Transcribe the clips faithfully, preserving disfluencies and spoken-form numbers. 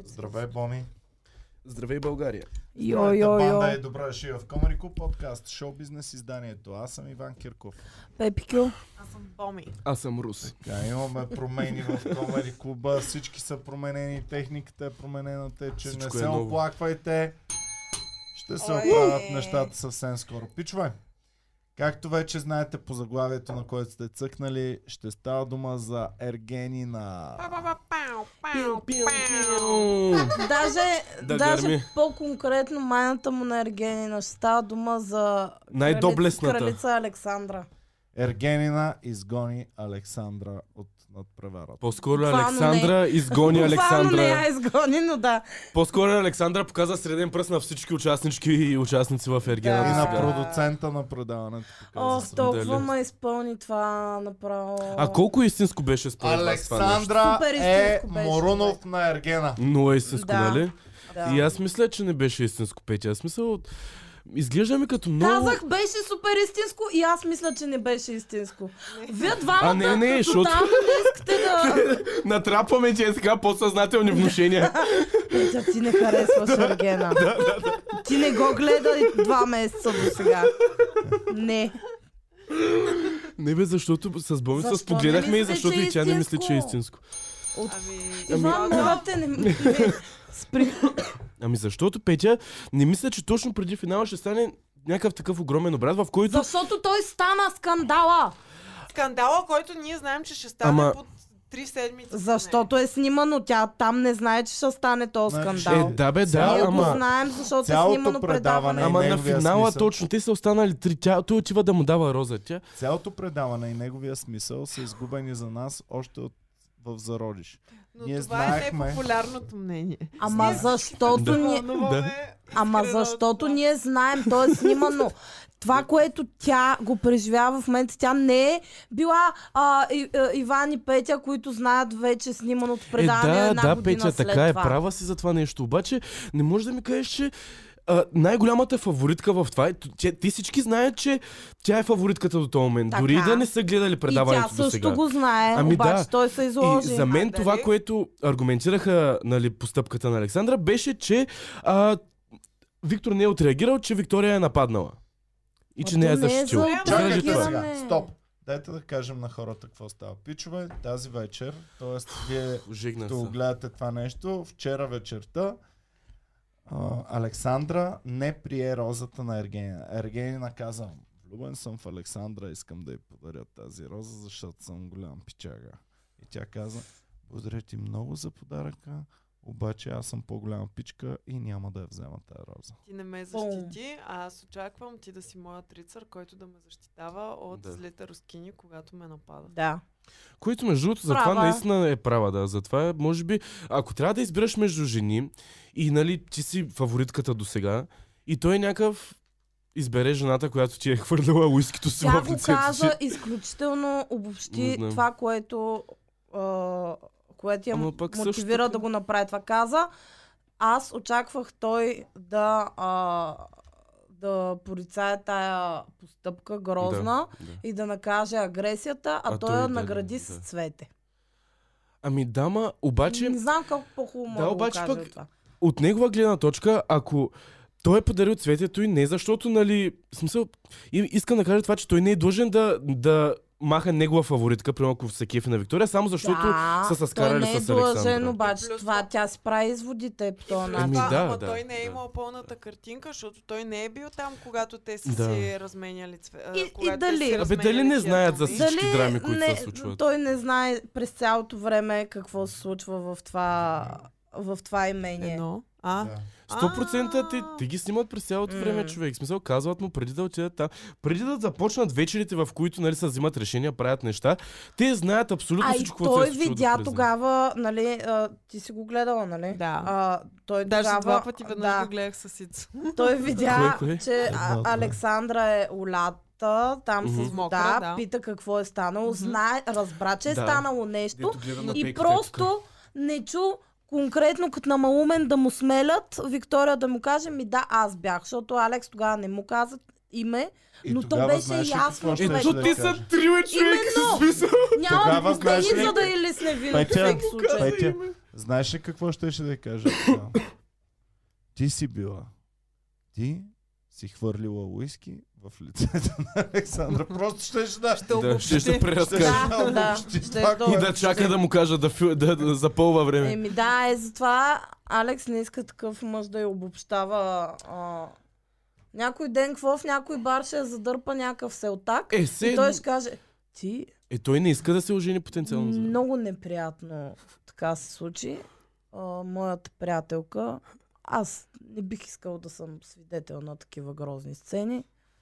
Здравей, Боми. Здравей, България. Йо, йо, йо. Банда е добра дошли в Comedy Club подкаст, шоу бизнес изданието. Аз съм Иван Кирков. Пепикю. Аз съм Боми. Аз съм Рус. Така, имаме промени в Comedy Club, всички са променени, техниката е променена, те, че Всичко не е се ново. оплаквайте. Ще се Ой. оправят нещата съвсем скоро. Пичове, както вече знаете по заглавието, на което сте цъкнали, ще става дума за Ергенина. Даже, Да даже гърми. по-конкретно майната му на Ергенина ще става дума за Най-доблесната. кралица Александра. Ергенина изгони Александра от надпреварата. По-скоро Буквално Александра изгони Буквално не я Александра. изгони, но да. По-скоро Александра показа среден пръст на всички участнички и участници в Ергена. Да. И до на сега. продуцента на предаването. показа Ох, също. толкова Дали? ме изпълни това направо. А колко истинско беше според вас това нещо? Александра Супер е истинско беше, Морунов човек. на Ергена. Но е истинско, Да. нали? Да. И аз мисля, че не беше истинско, Петя. Аз смисъл, изглежда ми като много... Казах, беше супер истинско и аз мисля, че не беше истинско. Вие двамата А, не, не, защото- тотално не искате да... Натрапваме ти е така подсъзнателни внушения. Петя, ти не харесваш Ергена. Ти не го гледа и два месеца до сега. Не. Не бе, защото с Боми се Защо спогледахме не и мислите, защото че е и тя не мисли, че е истинско? истинско. Ами, Иван, моля те, не... не- Спри. Ами защото, Петя, не мисля, че точно преди финала ще стане някакъв такъв огромен обрат, в който... Защото той стана скандала. скандала, който ние знаем, че ще стане Ама- под три седмици. Защото е снимано. Тя там не знае, че ще стане този Значи- скандал. Е, да бе, да, Ние го ама... знаем, защото е Цялото снимано предаване- предаване. Ама на неговия финала смисъл. точно, те са останали три. Тя, той отива да му дава роза. Тя... Цялото предаване и неговия смисъл са изгубени за нас още от в зародиш. Но Ние това знаехме- е непопулярното мнение. Ама Ние защото Да. ние... вълнуваме Ама искрено защото това. ние знаем, то е снимано. Това, което тя го преживява в момента, тя не е била а, и, а, Иван и Петя, които знаят вече сниманото Е, предаване да, една да, година Петя, след така е, това. права си за това нещо. Обаче не можеш да ми кажеш, че а, най-голямата фаворитка в това е... Те, те всички знаят, че тя е фаворитката до този момент. Така. Дори да не са гледали И тя предаването до също сега. го знае, Ами обаче да. той се изложи. И за мен А, това, дали? което аргументираха, нали, постъпката на Александра, беше, че а, Виктор не е отреагирал, че Виктория е нападнала. И че А не то е не е защитил. за Кажи Чакайте това. отреагиране. сега. Стоп. Дайте да кажем на хората какво става. Пичове, тази вечер, т.е. вие Жигна като се. гледате това нещо, вчера вечерта а, Александра не прие розата на Ергенина. Ергенина каза: влюбен съм в Александра, искам да й подаря тази роза, защото съм голям пичага. И тя каза: благодаря ти много за подаръка, обаче аз съм по-голяма пичка и няма да я взема тази роза. Ти не ме защити, а аз очаквам ти да си моят рицар, който да ме защитава от Да. злите рускини, когато ме нападат. Да. Което между другото, за това Права. наистина е права, да. Затова, може би, ако трябва да избираш между жени и, нали, ти си фаворитката до сега и той е някакъв избере жената, която ти е хвърляла уискито си Тя в го лицето си. каза изключително Не обобщи знам. това, което, а, което я Ама мо- пък мотивира също- да го направи това. Каза, аз очаквах той да, а, да порицае тая постъпка грозна Да, да. и да накаже агресията, а, А той той я да, награди да. с цвете. Ами дама, обаче... Не знам колко по-хубаво Да, да, го обаче каже пък- това. От негова гледна точка, ако той е подарил цветето и не защото, нали, в смисъл, и- искам да кажа това, че той не е длъжен да, да маха негова фаворитка, примерно ако се кефи на Виктория, само защото да, са се скарали той не е с длъжен, Александра. обаче Плюс това това- тя си прави изводите по този Ами начин. Това, да, ама да, той не е да. имал пълната картинка, защото той не е бил там, когато те са Да. си разменяли цве... И- а, и когато дали? те си Абе, дали разменяли не тия знаят за думи. всички драми, които не, се случват? той не знае през цялото време какво се случва в това, в това имение. Едно. А? Да. сто процента те, А. те ги снимат през цялото време, М. човек. В смисъл, казват му преди да отидат там. Преди да започнат вечерите, в които, нали, се взимат решения, правят неща, те знаят абсолютно А и всичко, което той се е случило видя допреди. тогава, нали, а, ти си го гледала, нали? Да. А, той Даже тогава, два пъти веднъж да, го гледах със Ицо. той видя, Кое, кое? че а, Едно, два. Александра е улята, там Мгм. с вода, Мокра, да. пита какво е станало, Мгм. знае, разбра, че е Да. станало нещо Дето гледа на и пейката, просто не чу конкретно като на малумен да му смелят, Виктория да му каже: ми да, аз бях, защото Алекс тогава не му каза име, И но то тогава беше знаеш ли ясно, какво че щеше Ето да ти кажа? са трима човека Именно! с смисъл. Няма Тогава да знаеш покани, ли- за да или с невинно в Петя, всеки случай. Петя, знаеш ли какво щеше да кажа? тогава? Ти си била. Ти си хвърлила уиски в лицето на Александра. Просто щеше да... Ще Да, обобщи. ще се преразкаже. Да, да, обобщи ще това, е което- И да чака да му кажа да, фю- да, да запълва време. Еми да, е затова Алекс не иска такъв мъж да я обобщава. А, някой ден, какво в някой бар ще я задърпа някакъв селтак Е, и се... той ще каже, ти Е, той не иска да се ожени потенциално. за- много неприятно така се случи. А, моята приятелка, аз не бих искал да съм свидетел на такива грозни сцени.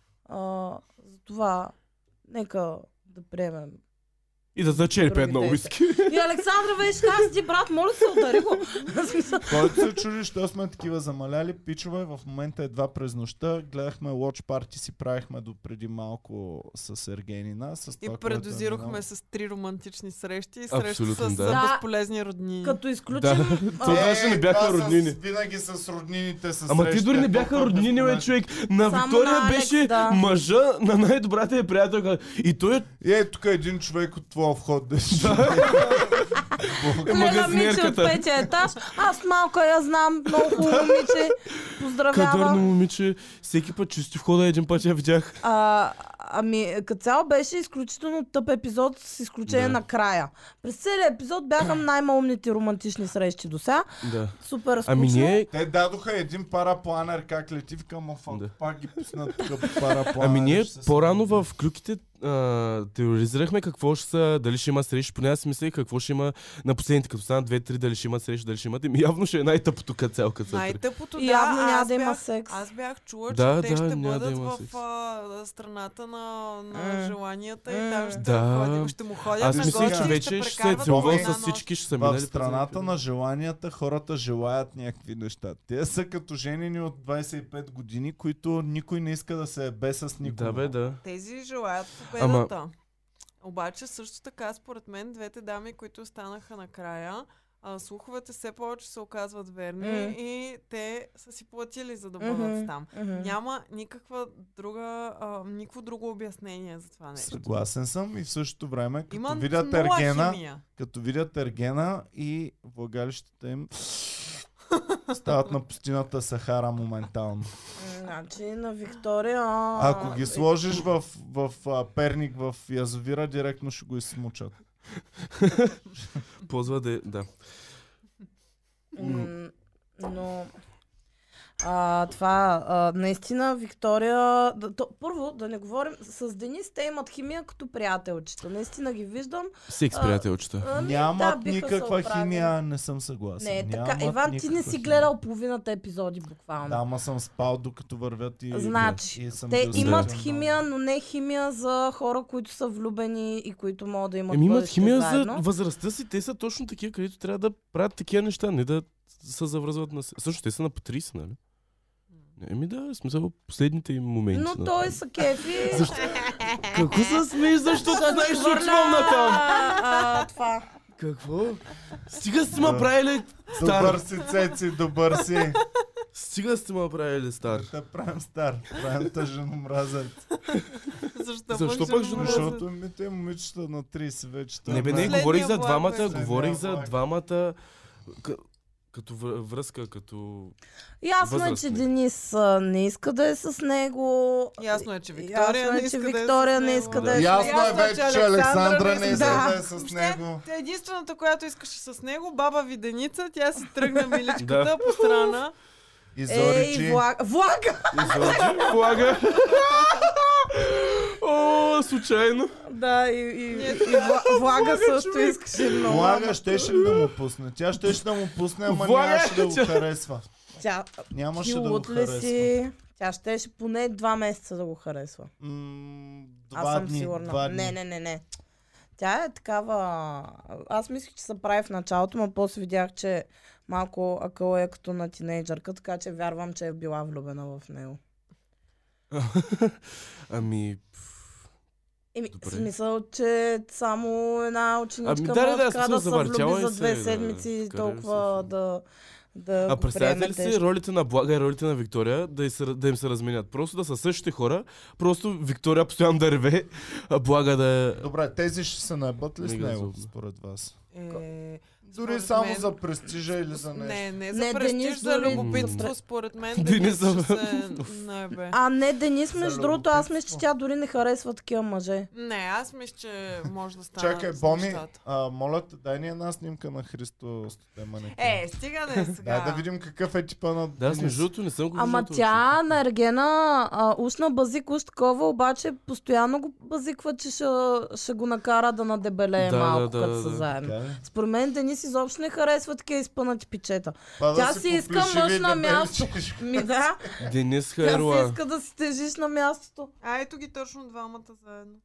А, затова нека да приемем. И да зачерпи една Другите. уиски. И Александра беше, как си брат, моля се, удари го. В смисъл, Който се чуди, що сме такива замаляли, пичове, в момента едва през нощта гледахме Watch Party, си правихме до преди малко с Ергенина. С И това, което е предозирахме минало. с три романтични срещи и срещи Абсолютно, с да. да. безполезни роднини. Като изключим... Да. а, Това даже не бяха това роднини. С, винаги с роднините с Ама ти срещи, дори не е бяха толкова роднини, бе, безполезно. човек. На Само Виктория на Алекс, беше да. мъжа на най-добрата е приятелка. И той е И е тук един човек от твоя вход да ще. Леля Мичи от магазинерката. петия етаж. Аз малко я знам, много хубаво момиче. Кадърно Поздравявам. момиче. Всеки път чисти входа един път я видях. А, ами, като цяло беше изключително тъп епизод, с изключение Да. на края. През целия епизод бяха най-малумните романтични срещи до сега. Да. Супер скучно. Ами ние... Те дадоха един парапланер как лети, викам, а фак, Да. пак ги пуснат тук по парапланер. Ами ние ще се по-рано събудим. в клюките а, теоризирахме какво ще са, дали ще има срещи, поне аз си мислех какво ще има на последните, като станат две-три, дали ще има срещи, дали ще имат. Еми явно ще е най-тъпото като цяло, като са три. Най-тъпото, И да, явно няма аз да има бях, секс. аз бях чула, че Да, те да, ще няма да бъдат има в секс. а, страната на, на М. желанията М. и там ще, Да. ходим, ще му ходят Аз на мислех, гости че и вече ще се е прекарват целувал една с нощ. всички, ще са минали. В през страната някъде. на желанията хората желаят някакви неща. Те са като женени от двайсет и пет години, които никой не иска да се е без с никого. Да, бе, да. Тези желаят победата. Обаче също така, според мен, двете дами, които останаха накрая, а, слуховете все повече се оказват верни М. и те са си платили, за да бъдат Мгм, там. мгм. Няма никаква друга, а, никакво друго обяснение за това нещо. Съгласен съм и в същото време, като Има видят нула Ергена, химия. като видят Ергена и влагалищата им стават на пустината Сахара моментално. Значи на Виктория... Ако ги сложиш в, в, а, перник в язовира, директно ще го изсмучат. Ползва да е, да. М, Но... А, това, а, наистина, Виктория... Да, то, първо, да не говорим, с Денис те имат химия като приятелчета. Наистина ги виждам. Секс, А, приятелчета. Ами, Нямат да, биха се никаква оправили. химия, не съм съгласен. Не, е така. Нямат Иван, ти не никаква си химия. гледал половината епизоди буквално. Да, ама съм спал докато вървят и, Значи, и съм Те бил имат срещан химия, много. но не химия за хора, които са влюбени и които могат да имат Еми имат бъдеще химия заедно. за възрастта си, те са точно такива, където трябва да правят такива неща, не да се завръзват на... се- Също те са на по трийсет, нали? Еми да, в смисъл последните им моменти. Но на- той са кефи. Защо? Какво се смееш, защото Да знаеш, не че хвърля, отивам натам? а, това. Какво? Стига сте ма правили Добър стар. си, Цеци, добър си. Стига сте ма правили стар. Те правим стар, правим те женомразец. Защо, Защо пък женомразец? Защото ми те момичета на трийсет вече. Не бе, не, Последния говорих за влак двамата, беше. говорих за Последния влак. двамата к- като вър- връзка, като... Ясно е, че Възрастни. Денис а, не иска да е с него. Ясно е, че Виктория Ясно не е, че иска да е с Виктория не него. иска Да. да е с Ясно е Ясно е, вече, че че Александра не иска Да. да е с Въобще, него. тя единствената, която искаше с него, баба Виденица, тя си тръгна миличката Да. по страна. И Ей, Зоричи. влага. влага! Излъчи, влага. О, случайно. Да, и, и, Ние- и вла- влага също искаше много. Влага щеше ли да му пусне? Тя щеше да му пусне, ама Влага, нямаше да го тя- харесва. Тя, Нямаше ти да го луд ли харесва. си? Тя щеше поне два месеца да го харесва. М, Аз Два съм дни, сигурна. два дни. Не, не, не, не. Тя е такава... Аз мислих, че се прави в началото, но после видях, че малко акъл е като на тинейджърка, така че вярвам, че е била влюбена в него. Ами... Еми, Добре. смисъл, че само една ученичка Ами, да, да, може да, така смисъл, да се завъртяла влюби е за две се, да, седмици и вкара толкова се в- да да А го представяте приеме ли си тежко. ролите на Блага и ролите на Виктория да, се, да им се разменят? Просто да са същите хора, просто Виктория постоянно да реве, а Блага да е... Добре, тези ще се наебат ли с Мега него, злобно. според вас? Е, Дори според само мен- за престижа или за нещо? Не, не за Не, престиж, Денис за дори- любопитство, М. според мен Денис Денис за- ще се наебе. А не, Денис, За между другото, аз мисля, че любопитство. тя дори не харесва такива мъже. Не, аз мисля, че може да стане. Чакай, Боми, а, моля те, дай ни една снимка на Христо с те манекени. Е, стига да е сега. Дай да видим какъв е типа на Да, аз Денис. между другото не съм го Ама виждал тя на Ергена а, уж на базик, уж такова, обаче постоянно го базиква, че ще, ще го накара да надебелее Да, малко, да, като да, са да. заедно. Така ли? Според мен Денис изобщо не харесва такива изпънати пичета. Па да Тя си си иска поплешиви мъж на дебели място. чешки. Ми да, точно. Денис тя си Хайруа. иска да си тежиш на мястото. А, ето ги точно двамата заедно.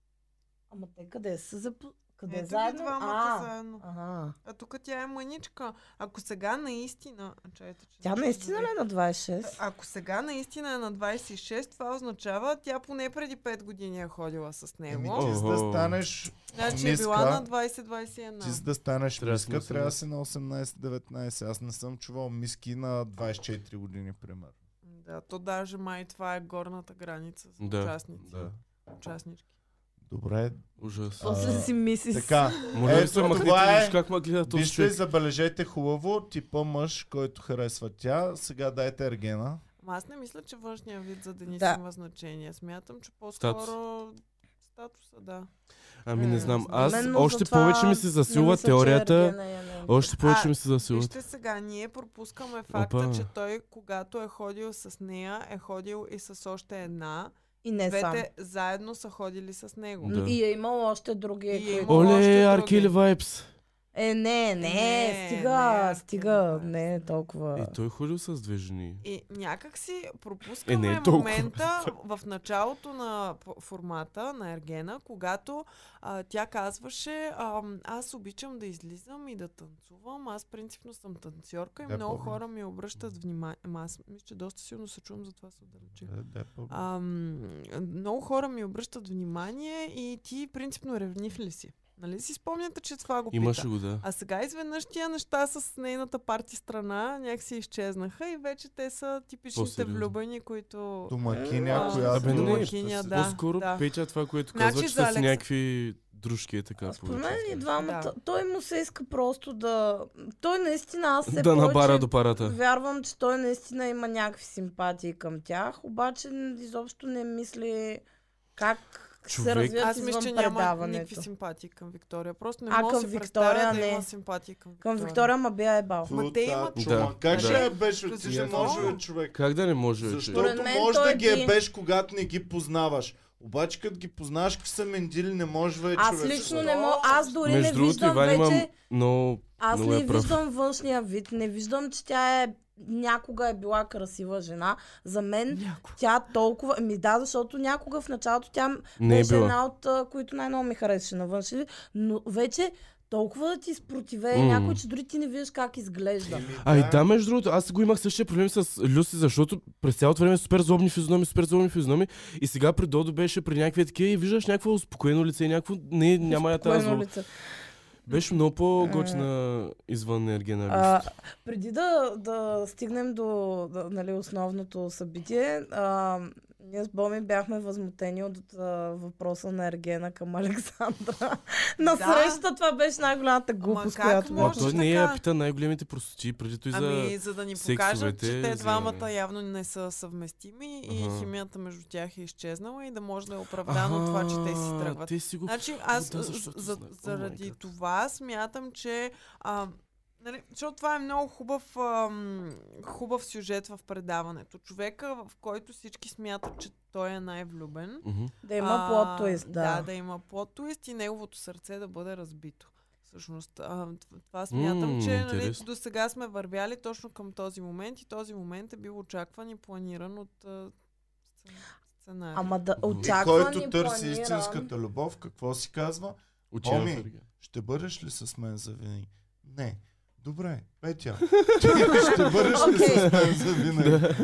Ама те къде са? За... Къде Ето ги заедно? двамата А, заедно. ага. А тук тя е мъничка. Ако сега наистина... Чайте, че Тя не наистина ли ще е на двайсет и шест? Ако сега наистина е на двайсет и шест, това означава, тя поне преди пет години е ходила с Еми него. ти за да Охо. станеш Значи е миска, била на двайсет двайсет и едно. ти за да станеш Трябва да си миска, на трябва да си на осемнайсет деветнайсет. Аз не съм чувал миски на двайсет и четири години, примерно. Да, то даже май това е горната граница за Да, участници. да. Участнички. Добре, Ужас. А, После си мисли. така. Може да Ето се махнете, това е- виж как ма гледа този Вижте, човек. забележете хубаво типа мъж, който харесва тя. Сега дайте Ергена. Ама аз не мисля, че външния вид за Денис Да. има значение. Смятам, че по-скоро статуса, да. Ами не М, знам. за Аз Мен, но още затова повече ми се не засилва мисля, че теорията. Ергена я не- Още повече А, ми се засилва. Вижте сега, ние пропускаме факта, Опа. че той, когато е ходил с нея, е ходил и с още една. И не сам. Двете заедно са ходили с него. Да. И е имал още други. И е които- имал- още Оле, други. Аркели Вайпс. Е, не, не, Не, стига, не, стига, стига. не е толкова. И той е ходил с две жени. И някак си Е, пропускаме не е толкова. момента в началото на п- формата на Ергена, когато а, тя казваше, а, аз обичам да излизам и да танцувам, аз принципно съм танцорка и Да, много помня. хора ми обръщат внимание. Ама аз мисля, че доста силно се чувам, затова се отдалечих. Е, да, по- Ам, много хора ми обръщат внимание и ти принципно ревнив ли си? Нали си спомняте, че това го пита? Имаше го, да. А сега изведнъж тия неща с нейната парти страна някакси изчезнаха и вече те са типичните По-сериозно. влюбени, които... Домакиня, А, която... Абе, не, домакиня, да. По-скоро Петя това, което Значи казва, че за са с Алекс- някакви дружки е така. Според мен повече. и двамата. Да. Той му се иска просто да... Той наистина, аз все Да набара повече до парата. вярвам, че той наистина има някакви симпатии към тях, обаче изобщо не мисли как ще се Човек- развият Аз мисля, извън че няма предаването. никакви симпатии към Виктория. Просто не А, мога да към си Виктория представя да не. има симпатии към Към Виктория. Виктория ма бия е бал. Ма те имат- чума. Да, Как да. ще я беш? Ти Защо? не може, бе, човек. Как да не може, бе, човек? Защото Според мен може той да ги ги- е беш, когато не ги познаваш. Обаче като ги познаваш, какви са мендили, не може бе, Аз човек. лично не мога, аз дори не Между другото, виждам Иван има вече... много... Аз много не е прав. виждам външния вид, не виждам, че тя е някога е била красива жена. За мен Някой. тя толкова... Ми да, защото някога в началото тя Не е беше била. една от а, които най-много ми харесваше на външен вид, но вече толкова да ти спротивее М. някой, че дори ти не виждаш как изглежда. А и да, между другото, аз го имах същия проблем с Люси, защото през цялото време супер злобни физиономи, супер злобни физиономи и сега при Додо беше при някакви такива и виждаш някакво успокоено лице, някакво не, няма я тази Спокойно зло. лице. Беше много по-готина извън Ергена А, Люси. преди да, да стигнем до да, нали, основното събитие, а, ние с Боми бяхме възмутени от а, въпроса на Ергена към Александра. На Да. среща това беше най-голямата глупост, как която Ма може беше. той не я така? пита най-големите простоти, преди той за... Ами, за да ни покажат, сексовете, че те за- двамата явно не са съвместими и Аха. химията между тях е изчезнала и да може да е оправдано това, че те си Аха, тръгват. Те си го... Значи аз Да, да, защото за, знае. О, заради май гад. това смятам, че а, нали, защото това е много хубав, ам, хубав сюжет в предаването. Човека, в който всички смятат, че той е най-влюбен. Мгм. Да има а, плот твист, да. Да, да има плот твист и неговото сърце да бъде разбито. Всъщност, а, т- това смятам, М, че нали, интересно. до сега сме вървяли точно към този момент и този момент е бил очакван и планиран от а, сцен- сценария. Ама да И И очаква който ни търси планиран. истинската любов, какво си казва? Учена Боми. в Ергена. Ще бъдеш ли с мен за винаги? Не. Добре, Петя. Ти ще бъдеш ли Окей. с мен за винаги?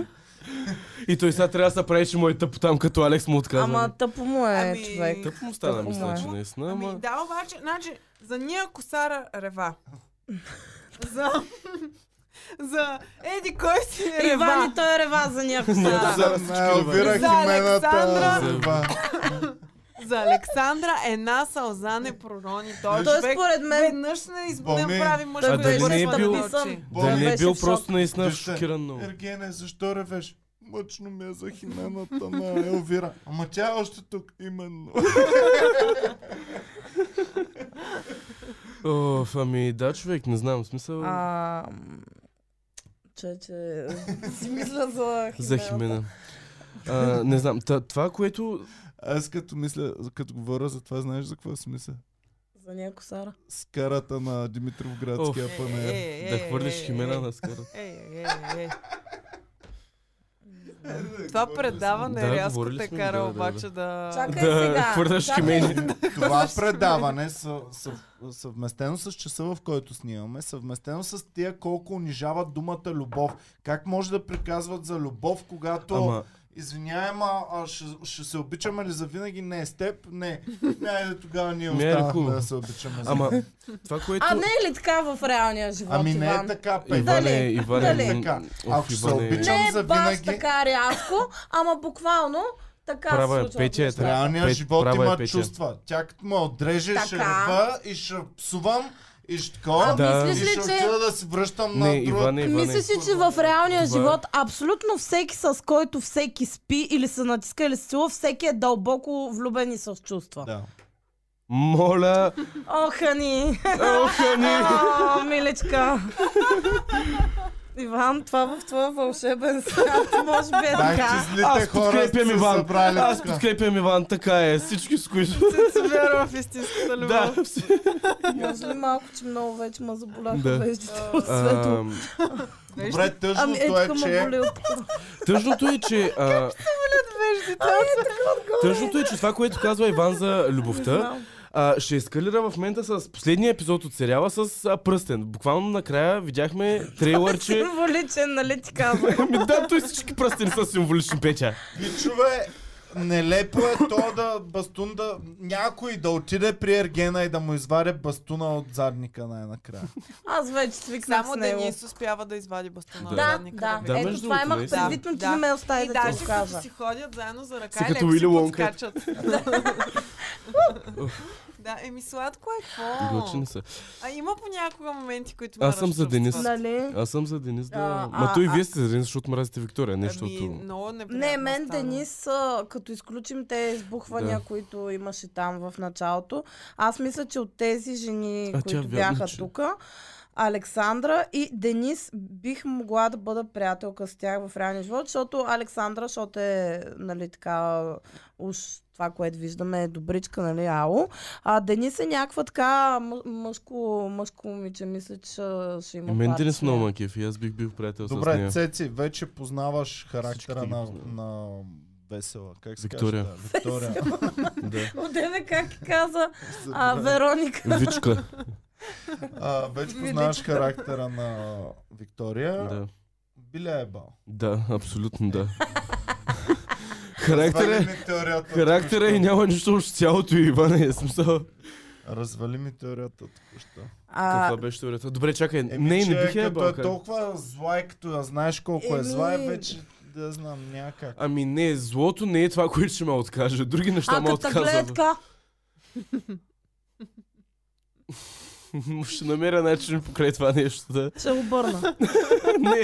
И той сега трябва да се прави, че му е тъпо там, като Алекс му отказва. Ама тъпо му е Ами, човек. Тъпо му стана, тъпо му мисля, е. че наистина, Ами ама... да, обаче, значи, за ния косара рева. за, за еди кой си е Иван рева. и той рева за някакво Не, сега. за всички Не, Елвира За Химената. Александра. Ева. За Александра една сълза не пророни. Той Той човек според мен веднъж не изб- Боми. не прави мъжко А дали не е бил- очи. Да не е беше бил в шок. просто наистина Вижте, шокиран много. Ергене, защо ревеш? Мъчно ми е за Химената на Елвира. Ама тя е още тук, именно. Оф, ами да, човек, не знам, в смисъл... А, че, че си мисля за За Химена. А, не знам, та, това, което... Аз като мисля, като говоря за това, знаеш за какво си мисля? За нея косара. С карата на Димитровградския Оф. панер. Е, е, Да е, хвърлиш е, Химена е. на скара. Е, е, е, е. Това предаване Да, рязко говорили те сме, кара да, да, обаче да... Чакай Да сега. хвърляш чакай. Химени. Това предаване съ, съв, съвместено с часа, в който снимаме, съвместено с тия колко унижават думата любов. Как може да приказват за любов, когато... Ама, Извинявай, ма, а ще, ще се обичаме ли завинаги? Не, с теб? Не. Айде тогава ние Не е ли останахме хубаво? да се обичаме. ама, това, което... А не е ли така в реалния живот, Ами не е Иван? така, Петя. Иване, Дали? Иване, Дали? м, Така. ох, Ако ще се Иване, обичам Не е за баш винаги. така рязко, ама буквално така Права е, се случва. Петя е нещата. така. Реалният Пет- живот права е има Петя. чувства. Тя като ме отреже, ще Така. ръва и ще псувам и ще такова. А Да. мислиш И ли, ще че... отида да си връщам Не, на друга. Иване, Иване. Мислиш ли, че в реалния Това- живот абсолютно всеки, с който всеки спи или се натиска или се сила, всеки е дълбоко влюбен и с чувства? Да. Моля, Ох, Ани! ох, Ани! О, миличка! Иван, това в твоя вълшебен свят може би е Дайте така. злите Аз хора подкрепям сте се Иван. събрали Аз тук. подкрепям Иван, така е. Всички с които... Се вярва в истинската любов. Да. Може ли малко, че много вече ме заболяха Да. веждите от свето? Ам, Добре, тъжното Ами е, е, тук ме че... боли от тук. Тъжното е, че... а, Тъжното е, че това, което казва Иван за Не любовта, знам. а, ще ескалира в момента с последния епизод от сериала с а, пръстен. Буквално накрая видяхме трейлърче. Символичен, нали ти казвам? Ами да, той всички пръстени са символични, Петя. Пичове, нелепо е то да бастун да... Някой да отиде при Ергена и да му извади бастуна от задника най-накрая. Аз вече свикнах Само с него. Денис успява да извади бастуна. Да. от Да, задника да. Да, Ето между това другото, имах наистина. предвид, но ти Да. не ме остави И да ти даже го като кажа. си ходят заедно за ръка Са и като леко си Уили Уонка. подскачат. Да, еми сладко е, какво? Готини са. А има понякога моменти, които ме Аз съм за Денис. разчувстват. Нали? Аз съм за Денис да... А, Ма той и а, вие сте за Денис, защото мразите Виктория, Ами, нещото... много неприятно Не, мен стана. Денис, а, като изключим те избухвания, Да. които имаше там в началото, аз мисля, че от тези жени, А, тя които вярно, бяха че- тук, Александра и Денис бих могла да бъда приятелка с тях в реалния живот, защото Александра, защото е, нали, така, уж това, което виждаме е добричка, нали, ало. А Денис е някаква така мъ- мъжко, мъжко момиче, мисля, че ще, ще има Мен пари Денис с много нея. ма кефи, аз бих бил приятел с Добре, нея. Цеци, вече познаваш характера Всички ги на, познавам. на Весела. Как се Виктория. казва? Виктория. Да. Одеве как каза а, Вероника. Вичка. А, вече познаваш характера на Виктория. Да. Биля е бал. Да, абсолютно да. Характера Развали е... ми теорията. Характера и току-що. няма нищо общо с цялото и Иване, е смисъл. Развали ми теорията току-що. А, Каква беше теорията? Добре, чакай, Еми, не, че не бих я като е ебал. толкова зла и като я знаеш колко е Еми- зла, е вече да знам някак. Ами не, злото не е това, което ще ме откаже. Други неща а ме като гледа отказват. така, Ще намеря начин покрай това нещо да... ще обърна. Не,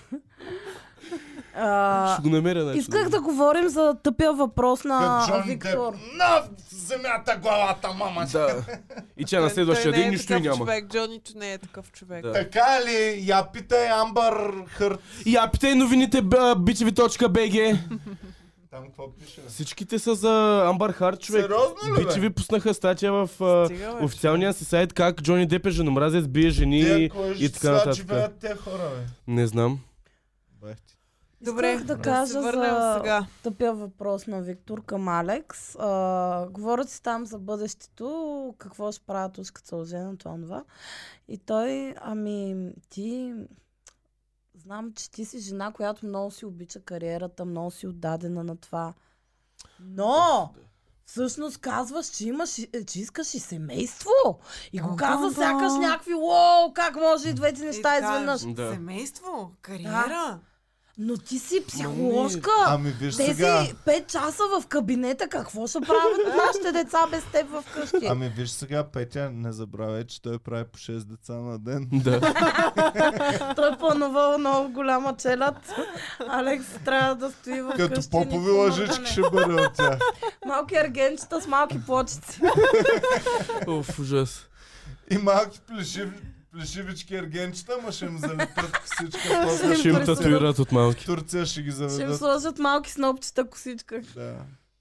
А, ще го намеря начин. исках да говорим за тъпия въпрос на Като Джон Виктор. Деп. На земята главата, мама! Да. И тя на Той- следващия той не ден е нищо и такъв няма. Човек. Джонито не е такъв човек. Да. Така ли? Я питай Амбър Хърт. Я питай новините бичеви точка би джи. Там какво пише? Всичките са за Амбър Харт, човек. Сериозно ли, бе? Бичеви пуснаха статия в а, Стига, бе, официалния си сайт как Джони Деп е женомразец, бие жени Те, кой и ще така нататък. живеят те хора, бе? Не знам. Бах ти. Добре, Исках да да кажа се върнем за сега. тъпия въпрос на Виктор към Алекс. А, говорят си там за бъдещето, какво ще правят уж като се оженят, това, това. И той, ами, ти... Знам, че ти си жена, която много си обича кариерата, много си отдадена на това. Но! В всъщност казваш, че имаш, че искаш и семейство. И го Да, казва да. сякаш някакви, уау, как може и двете неща И така, изведнъж. Да. Семейство, кариера. Но ти си психоложка. Ами виж Тези сега. пет часа в кабинета, какво ще правят нашите деца без теб в къщи? Ами виж сега, Петя, не забравяй, че той прави по шест деца на ден. Да. Той планувал много голяма челят. Алекс трябва да стои в Като къщи. попови никой лъжички не- ще бъде от тях. Малки ергенчета с малки плочици. Оф, ужас. И малки плешив, плешивички ергенчета, ма ще им залепят косичка. после Ще им в Турция. татуират от малки. Турция ще ги Ще им заведат. сложат малки снопчета косичка. Да.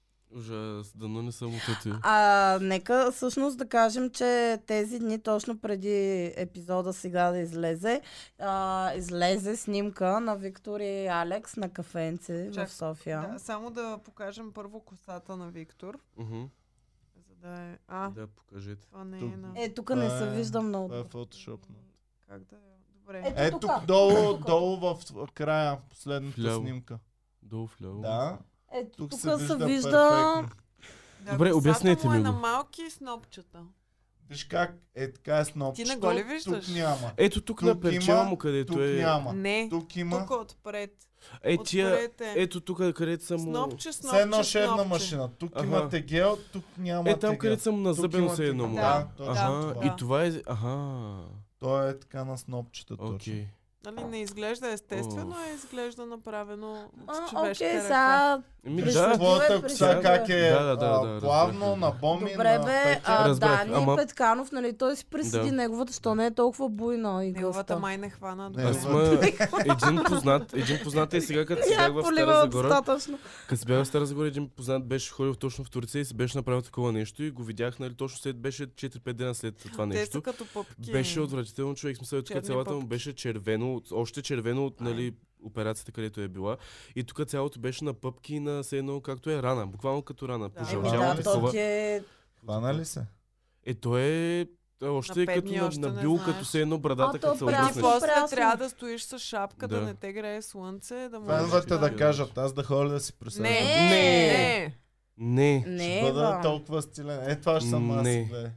Ужас, дано не съм от татуир. А, нека всъщност да кажем, че тези дни, точно преди епизода сега да излезе, а, излезе снимка на Виктор и Алекс на кафенце Чак, в София. Да, само да покажем първо косата на Виктор. Мгм. За да е... А, Да, покажете. това не е Тук. на... Е, тук не Това се е- вижда много. Това е добре. фотошоп. Как да е? Добре. Ето Е, тук. тук долу, Тук. долу в края, последната Вляво. снимка. Долу вляво. Да, Ето тук тук се се вижда вижда. перфектно. Да, Добре, косата обяснете му е ми на го. малки снопчета. Виж как е така е снопчето. Ти не го ли виждаш? Тук няма. Ето тук, Тук на перчема има, му, където Тук е... няма. Не, Тук има. тук отпред. Е, тия... Отпред е. Ето тук, където съм му... Снопче, снопче, Все едно ще една снопче. машина. Тук Аха. има тегел, тук няма Е, там тегел. където съм назъбено има се едно му. тегел. Да, точно Ага, това. и това е... Аха. То е така на снопчета точно. Окей. Нали, не изглежда естествено, Оф. а изглежда направено А, с човешка окей, ръка. сега... Еми През- да, Твоята коса През- как е Да, да, да, а, да, плавно, разбрах. на боми, Добре, на бе, Петя. а, Разбрах, Дани ама- Петканов, нали, той си присъди Да. неговата, що не е толкова буйна и Неговата гъста. май не хвана Не, добре. Аз ма, един познат, един познат е сега, като си бях в Стара Загора. достатъчно. Като си бях в Стара Загора, един познат беше ходил точно в Турция и си беше направил такова нещо и го видях, нали, точно след, беше четири-пет дена след това Те са нещо. като пъпки. Беше отвратително човек, смисъл, е, тук Черни цялата му пъпки. беше червено, от- още червено от, нали, операцията, където е била. И тук цялото беше на пъпки и на все едно, както е рана, буквално като рана. Да. Еми Пожълтяло Пожълтяло да, ли то такова. ти е... Хвана ли се? Е, то е е, още На е пет като дни на, още не набило, знаеш. като все едно А, брадата, то като се прясно. И обръснеш. после Прясно. трябва да стоиш с шапка, да, Да. не те грее слънце, да можеш Феновете да да. кажат, аз да ходя да си присъдя. Не, Не. не. Не. Не, Ще бъда Ева. толкова стилен. Е, това ще съм аз. Не. Гледай.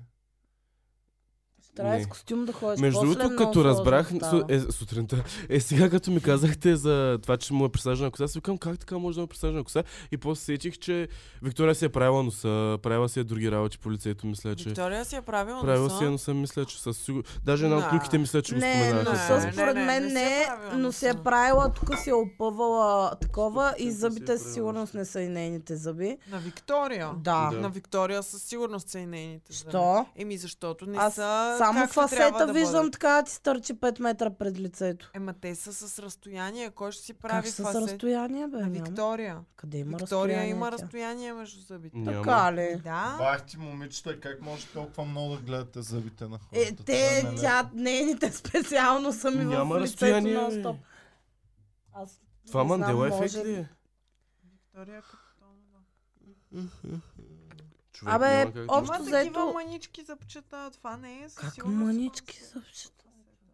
Трябва Не. с костюм да ходиш. Между После другото, много като сложно разбрах става. су, е, сутринта, е сега като ми казахте за това, че му е присажена коса, си викам как така може да му е присажена коса и после сетих, че Виктория си е правила носа, правила си е други работи по лицето, мисля, че... Виктория си е правила Правила носа. си е носа, мисля, че със сигурност... Даже една от Не. клюките мисля, че го Не, споменаха. но Не, със не, според не, мен не си не, е правила но си е носа. правила, тук си е опъвала такова и Тук си е зъбите със правила сигурност не са и нейните зъби. На Виктория. Да. Да. На Виктория със сигурност са и нейните. зъби. Що? Еми защото не Аз са само както трябва фасета да виждам бъдат. така да ти стърчи пет метра пред лицето. Ема те са с разстояние. Кой ще си Как прави с фасет? разстояние, бе? На Няма. Виктория. Къде има Виктория разстояние? има тя? разстояние между зъбите. Няма. Така ли? Да. Бах ти, момичета, как може толкова много да гледате зъбите на хората? Е, те, Това е тя, нейните специално са ми Няма в лицето разстояние, на бе. стоп. Аз Това не знам, Мандела ефект може- ли е? Виктория Капитонова. Човек, Абе, няма как да- общо Има взето- такива манички зъбчета. Това не е със Как сигурност манички фасет. зъбчета?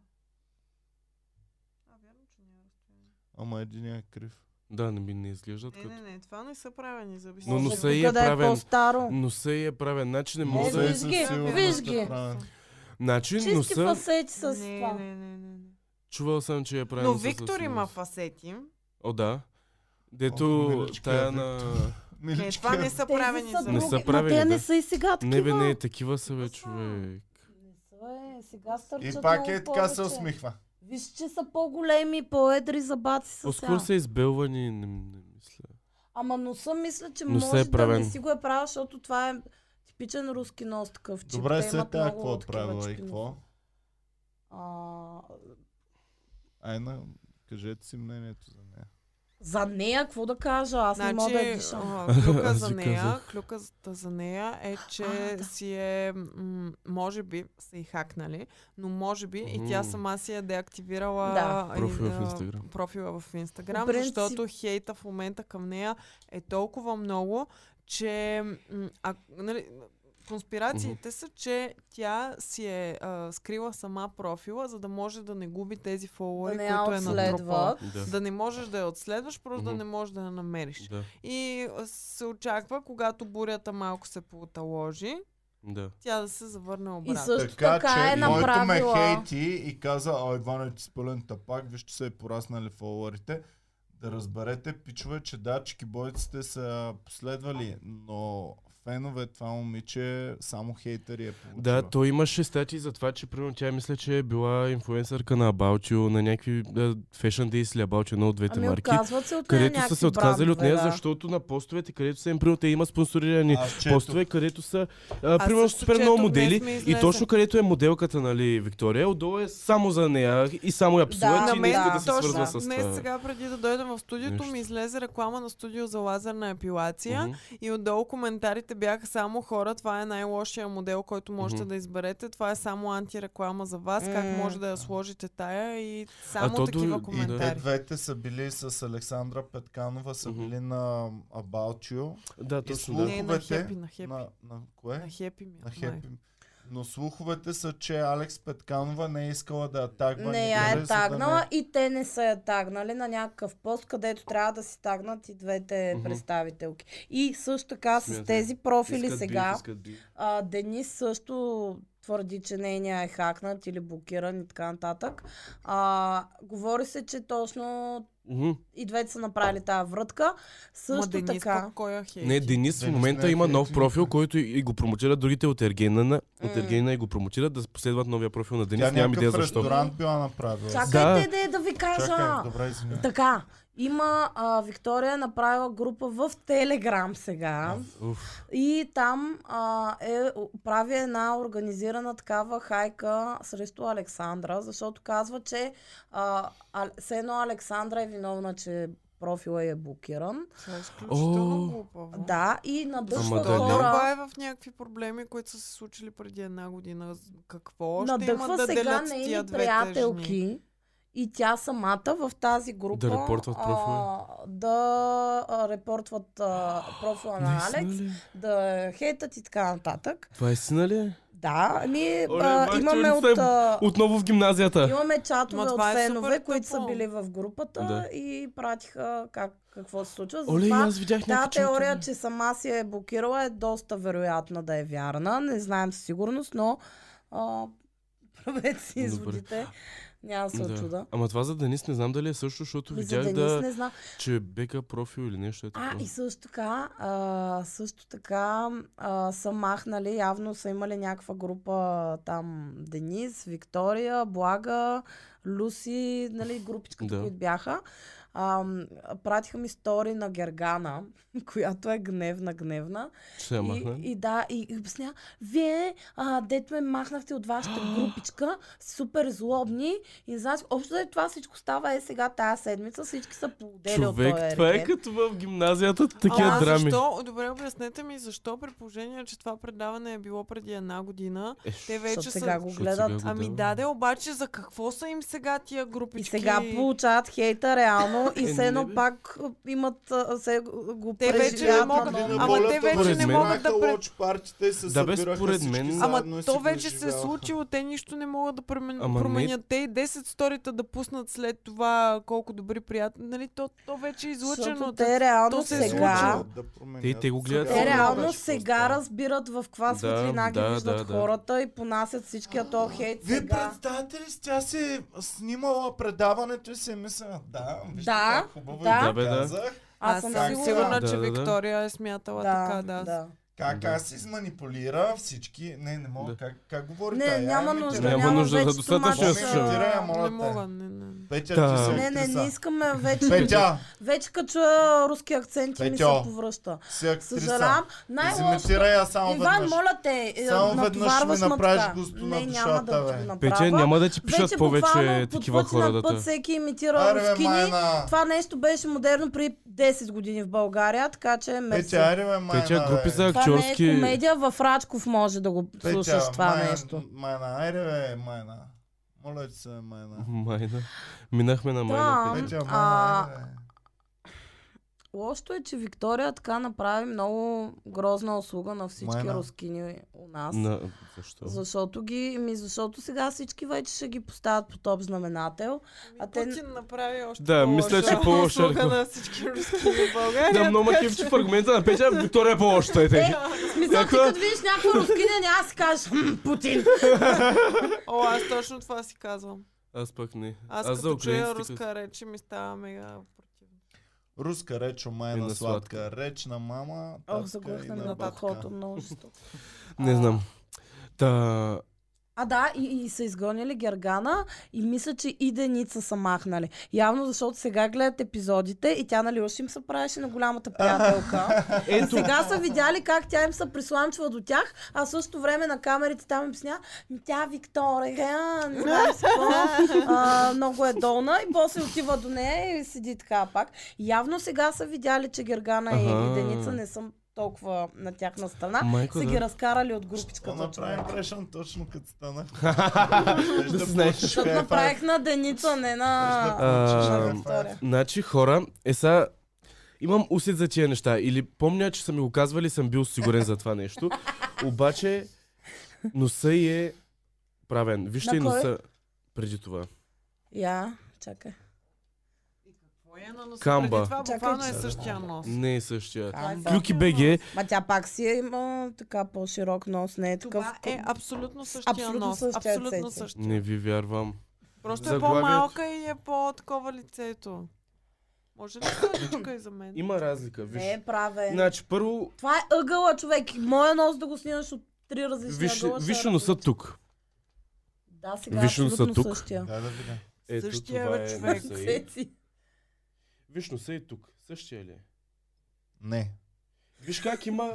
А, вярно, че няма разстояние. Ама един е крив. Да, не би не изглеждат Не, като... не, не, това не са правени зъби. Но Може носа й тук е да е правен. по-старо. Носа й е правен. Значи не Е, мога да... виж със ги, сигурност виж е ги. правен. Значи Чисти носа... фасети с Не, това. не, не, не, не. Чувал съм, че е правен Но носа с Виктор има нос. фасети. О, да. Дето Ох, миличка, тая е, на... Не, Миличка. това не са Тези правени са зъби. Не други. са Ма правени, те не да. са и сега такива. Не бе, не, такива са бе, Такива са. човек. Не са, е, сега стърчат И пак много е така се повече. усмихва. Виж, че са по-големи, по-едри забаци са По-скоро сега. са избелвани, не, не мисля. Ама носа мисля, че Носа може е да правен. не си го е правил, защото това е типичен руски нос такъв. Че Добре, те се имат тя много какво е такива правила и чипи какво? носа. А, Айна, кажете си мнението за нея. За нея, какво да кажа? Аз не мога да я Значи, дишам. а, клюка Аз за ви нея, казах. клюката за нея е, че А, да. си е, м- може би, са и хакнали, но може би и тя М. сама си е деактивирала Да. и, Профила в а, Инстаграм. профила в Инстаграм, По принцип- защото хейта в момента към нея е толкова много, че м- а, нали, конспирациите са, че тя си е а, скрила сама профила, за да може да не губи тези фолуари, Да не я които е натрупала. отследват. Да. Да не можеш да я отследваш, просто да Мгм. не можеш да я намериш. Да, И а, се очаква, когато бурята малко се поталожи, да. тя да се завърне И обратно. също Така, така че е моето ме направила... хейти и каза, а Иване, ти си пълен тапак, вижте се е пораснали фолуарите. Да разберете, пичове, че да, чикибойците са последвали, но фенове това момиче само хейтери е получила. Да, той имаше статии за това, че примерно тя мисля, че е била инфлуенсърка на Абалчио, на някакви да, Fashion Days или Абалчио, едно от двете Ами марки. отказват се от нея Където са някакви се отказали от нея, брандове, да. защото на постовете, където са им, примерно, те има спонсорирани Аз четох. постове, където са а, примерно също супер много четох, модели днес ми и излезе. точно където е моделката, нали, Виктория, отдолу е само за нея и само я псуват Да, и на не иска мен да се точно. свързва Да. с Днес това. сега, преди да дойдем в студиото, Нещо. ми излезе реклама на студио за лазерна епилация. Мгм. И отдолу коментарите бяха само хора, това е най-лошия модел, който можете Мгм. да изберете. Това е само антиреклама за вас. Как М. може да я сложите тая и само то до- такива и Те коментари. двете са били с Александра Петканова, са Мгм. били на Абалчио. Да, И точно, да. Не, на слуховете... Хепи, на Хепи. На, на кое? На Хепи ми. На май. Хепи. Но слуховете са, че Алекс Петканова не е искала да я тагва Не я никъде, е за да тагнала не- и те не са я тагнали на някакъв пост, където трябва да си тагнат и двете Мгм. представителки. И също така с Смятай. тези профили Искат сега, биф, искат биф. а, Денис също твърди, че нейния е хакнат или блокиран и така нататък. А, говори се, че точно Мгм. и двете са направили тази врътка. Ма Също Денис така. пък кой я хейти? Не, Денис в Денис момента не е има нов хейти профил, никой. който и, и го промотират другите от Ергена, от М. Ергена и го промотират да последват новия профил на Денис. Тя Нямам идея някакъв защо. ресторант била направила. Чакайте да, да ви кажа. Чакай, добре, извиня. Така, има а, Виктория е направила група в Телеграм сега. Уф. И там а, е, прави една организирана такава хайка срещу Александра, защото казва, че а, а, все едно Александра е виновна, че профила е блокиран. Това е изключително О, глупаво. Да, и надъхва Ама дали? хора. Това е в някакви проблеми, които са се случили преди една година. Какво още Надъхва имат да сега делят с нейни тия двете жени? приятелки. И тя самата в тази група Да репортват профила. а, да а, репортват а, профила на Наистина Алекс, ли? да хейтат и така нататък. Това е истина ли е? Да, ние Оле, а, бах, имаме че от... сте А, Отново в гимназията. Имаме чатове Ма от това е фенове, супер които са тъпо. били в групата Да. и пратиха как, какво се случва. Оле, и Затова аз видях тази някакви теория, чатове. че сама си е блокирала е доста вероятна да е вярна. Не знаем със сигурност, но а, правете си Добре. изводите. Няма да се Да. очуда. Ама това за Денис не знам дали е също, защото Ми за видях Денис да, не знам. че е бека профил или нещо е А, такова. и също така, а, също така а, са махнали, явно са имали някаква група там Денис, Виктория, Блага, Люси, нали, групичката, Да. които бяха. А, пратиха ми стори на Гергана, която е гневна, гневна. Че се я махна. И, и да, и, и обясня, вие, а, дето ме махнахте от вашата групичка, супер злобни. И знаеш, общо да това всичко става е сега тази седмица, всички са поудели от Човек, този това е ерген. като в гимназията, такива Ама драми. защо? Добре, обяснете ми защо при положение, че това предаване е било преди една година. Е, Те вече Защото са... сега го Защото гледат. сега го Ами да. даде, обаче за какво са им сега тия И групички? сега получават хейта реално и Е, все едно не бе. пак имат, а, се го Те вече не преживяват на могат- ново. Ама те вече Според не мен- могат да пред... Лоч партите и се Да, бе, събираха според всички мен- Ама заедно и си то го вече се е изживяваха. случило, те нищо не могат да промен... Ама не- променят. Те и десет сторита да пуснат след това колко добри приятели. Нали, то, то вече е излъчено. Защото те реално то се е сега, случило. Да променят. Те- те го гледат те Сега реално вече сега какво разбират в каква Да, светлина ги да, виждат да, да. хората и понасят всичкия то хейт Вие сега. представяте ли си, тя си е снимала предаването и си е мисля, да, вижте Да, как хубаво да. и Да, бе, да. казах. Аз Аз съм съм сигурна. сигурна, Да, че да, да. Виктория е смятала така, да. да. Как Да. аз изманипулира всички... Не, не мога. Да. Как, как говори Не, тя? няма Я имитира. нужда, Няма няма нужда, вече достатъчно тумач, я а, слушам. Имитира я, моля Не те. мога, не, не. Петя, Да. ти си Не, не, актриса. не искаме вече. Петя, Вече като чуя руски акцент и ми се Петьо. повръща. си актриса. Съжалявам. Най-лошото... Изимитира я само Иван, веднъж. моля те, е, Само веднъж натоварваш ми ме направиш така. густо на Не, няма душата, да бе. ти го направя. Петя, няма да ти пишат Вече повече буквално такива под път хора на да път те. всеки имитира Аре, бе, рускини. майна. Това нещо беше модерно при десет години в България, така че мерси. Петя, аре, бе, майна, Петя, групи бе. за Това не е актьорски... комедия, в Рачков може да го слушаш Петя, това майна, нещо. Майна, айде, бе, майна. Моля ти се, майна. Майна. Минахме на майна. Да. Петя. Петя, А, майна, айде. Лошото е, че Виктория така направи много грозна услуга на всички Майна. рускини у нас. На... Защо? Защото ги, ми, защото сега всички вече ще ги поставят по топ знаменател. А те... Путин направи още Да, мисля, че по-лоша услуга реклама. на всички руски в България. Да, много макив, че в аргумента на Петя Виктория е по-лоша. Е, в смисъл, ти като видиш някаква рускиня, няма си кажеш «Хм, Путин». О, аз точно това си казвам. Аз пък не. Аз, аз като чуя украинците руска реч ми става мега противно. Руска реч, Е, майна на сладка реч на мама. Ох, татка заглъхна и ми на на батка. пахото много жестоко. Не знам. Та... А да, и, и са изгонили Гергана и мисля, че и Деница са махнали. Явно, защото сега гледат епизодите и тя, нали, още им се правеше на голямата приятелка. Ето. Сега са видяли как тя им се присламчва до тях, а в същото време на камерите там им сня, ми тя Виктория, не знам си какво, а, много е долна и после отива до нея и седи така пак. Явно сега са видяли, че Гергана Аха. и Деница не са толкова на тяхна страна, Майко, са да. ги разкарали от Що групичката. направи човек. импрешън точно като станах. Да си знаеш. Защото направих на Деница, не на... А, на Виктория. Значи хора, е сега... Имам усет за тия неща. Или помня, че са ми го казвали и съм бил сигурен за това нещо. Обаче носа й е правен. Вижте На и кой? носа преди това. Я, чакай. Какво е на носа? Камба. Преди това Чакай, буквално е че- същия нос. Не е същия. Камба. Клюки БГ. Ма тя пак си е има така по-широк нос, не е такъв... Това е абсолютно същия Абсолютно нос. същия Абсолютно цеци. същия. Не ви вярвам. Просто е Заглавието- по-малка и е по-такова лицето. Може ли да и за мен? Има разлика. Виж. Не е правен. Значи първо, Това е ъгъла, човек. Моя нос да го снимаш от три различни виж, ъгъла. ще виж е носа различен. тук. Да, сега виж е носа абсолютно тук. същия. Дай да видя. Ето Същия, това бе, е човек. носа й. Цеци. Виж носа и тук. Същия ли е? Не. Виж как има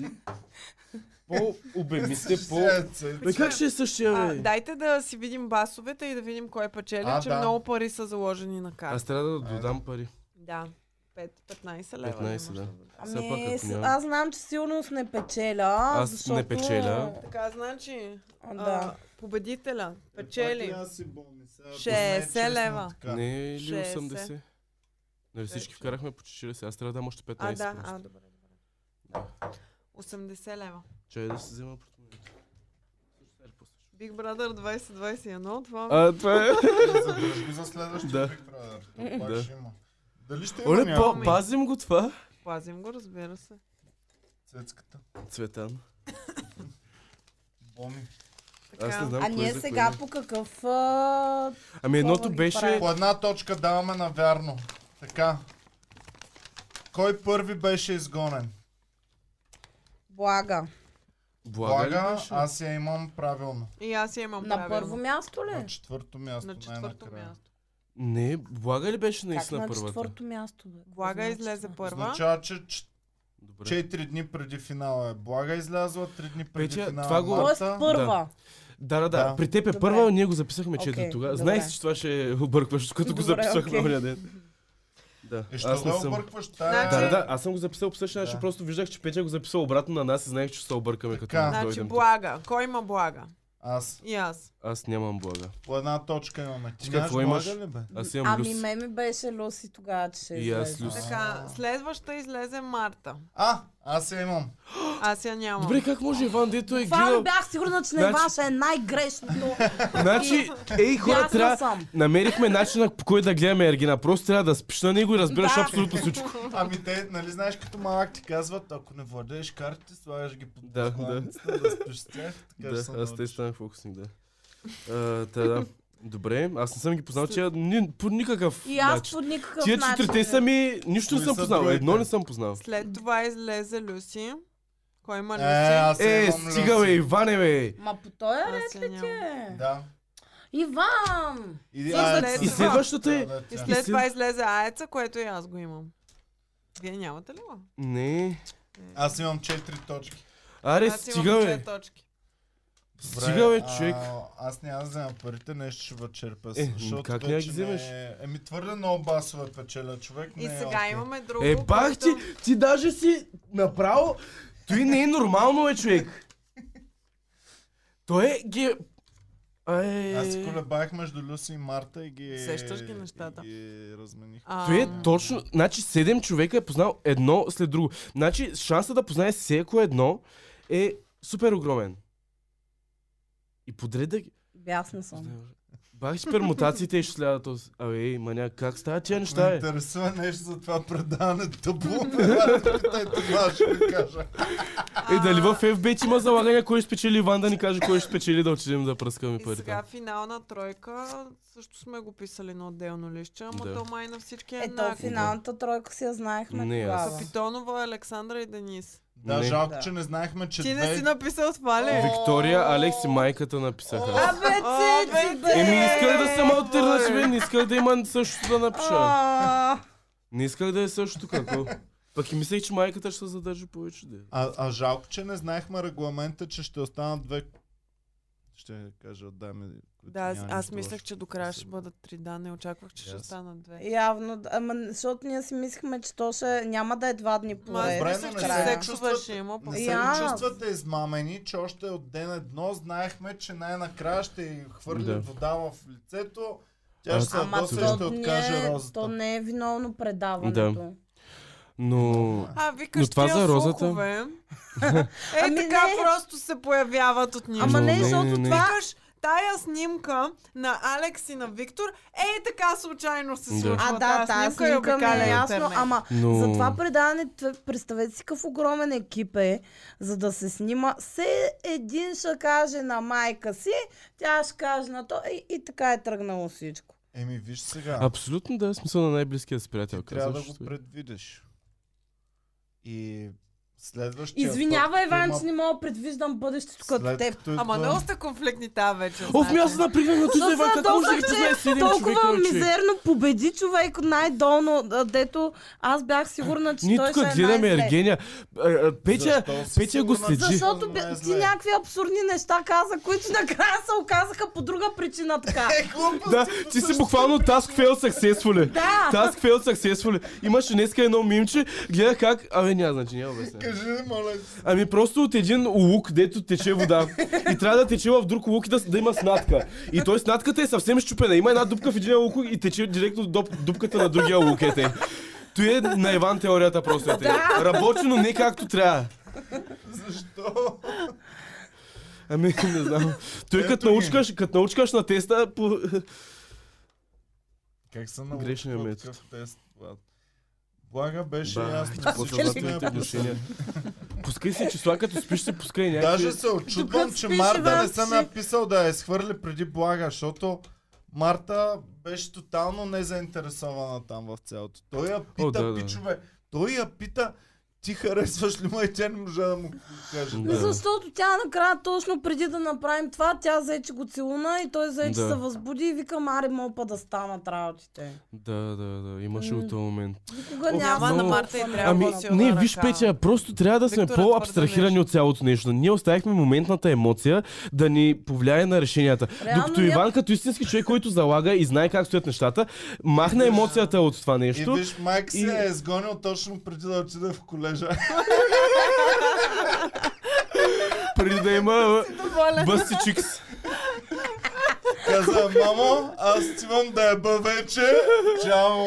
по-обемисте, по... Цеци. Бе, как ще е същия, А, бе? дайте да си видим басовете и да видим кой печели, А, че да. много пари са заложени на Аз карта. трябва да додам пари. Да. пет петнайсет лева. петнайсет, не може да. дадеш. Все пак, Ами, ако с- няма. аз знам, че сигурно не печеля. Аз не защото... печеля. Така, значи, А, а, да. победителя Пак печели. и аз си болни сега, шейсет да не е честно лева. така. Не е ли шейсет. осемдесет? Нали всички Вече. вкарахме по четирийсет, аз трябва да дам още А, петнайсет. да, просто. а, добре, добре. осемдесет лева. Чай да си взема портмонето. Big Brother двайсет двайсет и едно, това... А, това е... Забележи го за следващия Да. Big Brother. То пак Да. ще има. Дали ще има Оле, някой? па- пазим го това. Пазим го, разбира се. Цецката. Цветан. Боми. Аз не знам А кой ние за сега кой. по какъв... А... Ами едното Кога ги беше... правим? По една точка даваме навярно. Така. Кой първи беше изгонен? Блага. Блага ли Блага, беше? аз я имам правилно. И аз я имам На правилно. първо място ли? На четвърто място, На четвърто най-накрая. място. Не, Блага ли беше Как наистина на първата? четвърто място, бе? Какво Блага значи излезе това? първа. Означава, че ч- Добре. четири дни преди финала е Блага излязла, три дни преди Петя, финала това е го- Тоест Марта. първа. Да, да, да. Да. При теб е Добре. първа, ние го записахме четири Окей, тогава. добре. Знаех си, че това ще е объркващо, като го Добре, записахме окей. ония ден. Да, И що аз не да съм... объркваш? Тая... Значи- Да, да, да, аз съм го записал по същия начин, Да. просто виждах, че Петя го записал обратно на нас и знаех, че ще се объркаме като Така. Значи дойдем. тук. блага. Кой има блага? Аз. И аз. Аз нямам Блага. По една точка имаме. Ти Ти нямаш какво имаш? Блага ли, бе? Аз имам Ами Люс. ме ми беше Люси тогава, че ще И аз излезе. Люси. Така, следваща излезе Марта. А, аз я имам. Аз я нямам. Добре, как може Иван, дето е Това не гинал? бях сигурна, че на Значи- Иван ще е най-грешното. Значи, ей хора, Ясна трябва... съм. Намерихме начина по който да гледаме Ергена. Просто трябва да спиш на него и разбираш Да. абсолютно всичко. Ами те, нали знаеш, като малък ти казват, ако не владееш картите, слагаш ги под Да, главницата, да спиш с тях. Така ще се Да, аз те научиш. станах фокусник, да. А, та, да. Добре, аз не съм ги познал, че ни, по никакъв И аз начин. по никакъв Тия начин. четирите са ми... Нищо не Кои съм са познал. другите? Едно не съм познал. След това излезе Люси. Кой има Е, Люси? аз я Е, имам стига Люси. бе, Иване бе! Ма по този Аз ред я ли нямам. ти е? Да. Иван! И, И а, след И това- следващата е... Да, да, И тя. след след- това излезе Аеца, което и аз го имам. Вие нямате ли го? Не. Аз имам четири точки. Аре, Аз стига имам бе. две точки. Стига бе, а, човек. Аз няма да взема парите, нещо ще въчерпя. Е, защото как няма вече ги вземеш? Не е... Еми твърде много басове печеля човек. И не е сега окей. имаме друго, Е, бах ти, което... ти даже си направо... Той не е нормално, е, човек. Той е ги... Ай... Аз си колебаях между Люси и Марта и ги... Сещаш ги нещата. И ги размених. А, Той е точно, значи седем човека е познал едно след друго. Значи шанса да познае всеко едно е супер огромен. И подред да ги... Бясна съм. Бах си пермутациите и ще следва този. Абе, маня, как става тия Ме неща, е? интересува нещо за това предаване. Тъпо, питайте това, ще ви кажа. Е, дали в Еф Би има залагания, кой ще спечели Иван да ни каже кой ще спечели да отидем да пръскаме И парите. сега финална тройка също сме го писали на отделно лище, ама Да. то май на всички е Ето, еднакво. финалната тройка си я знаехме Не, аз- тогава. Капитонова, Александра и Денис. Да, Не. жалко, Да. че не знаехме, че Ти две... не си написал това ли? Виктория, Алекс и майката написаха. Абе, цеци, бе! Еми, не исках да съм алтернативен, не исках да има същото да напиша. А, Не исках да е същото какво. Пък и мислех, че майката ще се задържи повече ден. А, а жалко, че не знаехме регламента, че ще останат две... Ще кажа дами, които Да, аз, няма аз нищо мислех, общо. че до края ще бъдат три. Да, не очаквах, че ще Yes. станат две. явно, да, ама защото ние си мислихме, че то ще няма да е два дни Ма аз поред. Добре, мислех, но че не края. се сексове чувстват- ще има. Не И се ли аз. чувствате измамени, че още от ден едно знаехме, че най-накрая ще й хвърли Да. вода в лицето, тя Аз- ще се Ама ядоса и то, ще не, откаже е- розата. то не е виновно предаването. Да. Но... А, викаш Но това тия за розата- слухове. Е, Ами така не. просто се появяват от нищо. Ама не, Не, защото не, не. това... Викаш, тая снимка на Алекс и на Виктор, ей така случайно се Да. случва А, да, тази снимка и снимка ми обикаля е ясно, интернет. ама Но... за това предаване, т- представете си какъв огромен екип е, за да се снима. Все един ще каже на майка си, тя ще каже на то и, и така е тръгнало всичко. Еми, виж сега, Абсолютно да, смисъл на най-близкия си приятел. ти трябва да казваш, го че- предвидиш. И следващия Извинявай, път Иван, има- че не мога да предвиждам бъдещето като след теб. като Ама идва- много сте конфликтни тази вечер. Оф, ми аз значи. напрягам на този Защото Иван, се как може да ги ядосах, познае че седем толкова човека, бе, човек? мизерно победи човек най-долно, а, дето аз бях сигурна, че Ние той тук ще е гледаме най-зле. Ергения. А, а, Петя, Защо си Петя го сигурна, следи. че Защото съм бе- ти най-зле? някакви абсурдни неща каза, които накрая се оказаха по друга причина така. Е, глупости, Да, по ти си същото. буквално task failed successfully. Да. Task failed successfully. Имаше днеска едно мимче, гледах как... Абе, няма значение, обясня. Кажи, моля. Ами просто от един лук, дето тече вода. И трябва да тече в друг лук и да, да има снатка. И той снатката е съвсем щупена. Има една дупка в един лук и тече директно до дупката на другия лук. Ете. Той е на Иван теорията просто. Ете. Работи, но не както трябва. Защо? Ами, не знам. Той Ето като ги. научкаш, като научкаш на теста, по... Как се научи Грешния по метод. такъв тест? Влад? Блага беше Ба, ясно. ти всичко почва да сме твоите я отношения. писали. Пускай си числа, като спиш се пускай някакви... Даже се очудвам, Докато че спиш, Марта Иван, не съм си- я писал да я изхвърли преди Блага, защото Марта беше тотално незаинтересована там в цялото. Той я пита, О, да, да. пичове, той я пита, ти харесваш ли ме и тя не можа да му каже. Да. Защото тя накрая точно преди да направим това, тя взе, че го целуна и той взе, че Да. се възбуди и вика, Мари, мога па да станат работите. Да, да, да, имаше М. от този момент. Никога О, няма но- да на Марта и толкова трябва Ами, много. силна не, ръка. виж, Петя, просто трябва да сме Виктор е по-абстрахирани твърде от цялото нещо. Ние оставихме моментната емоция да ни повлияе на решенията. Реално Докато ние- Иван, като истински човек, който залага и знае как стоят нещата, махна емоцията от това И нещо. виж, майк си И- е изгонил точно преди да отида в колежа. Преди да има Доволен. бъсти чикс. Каза, мамо, аз отивам да еба вече. Чао.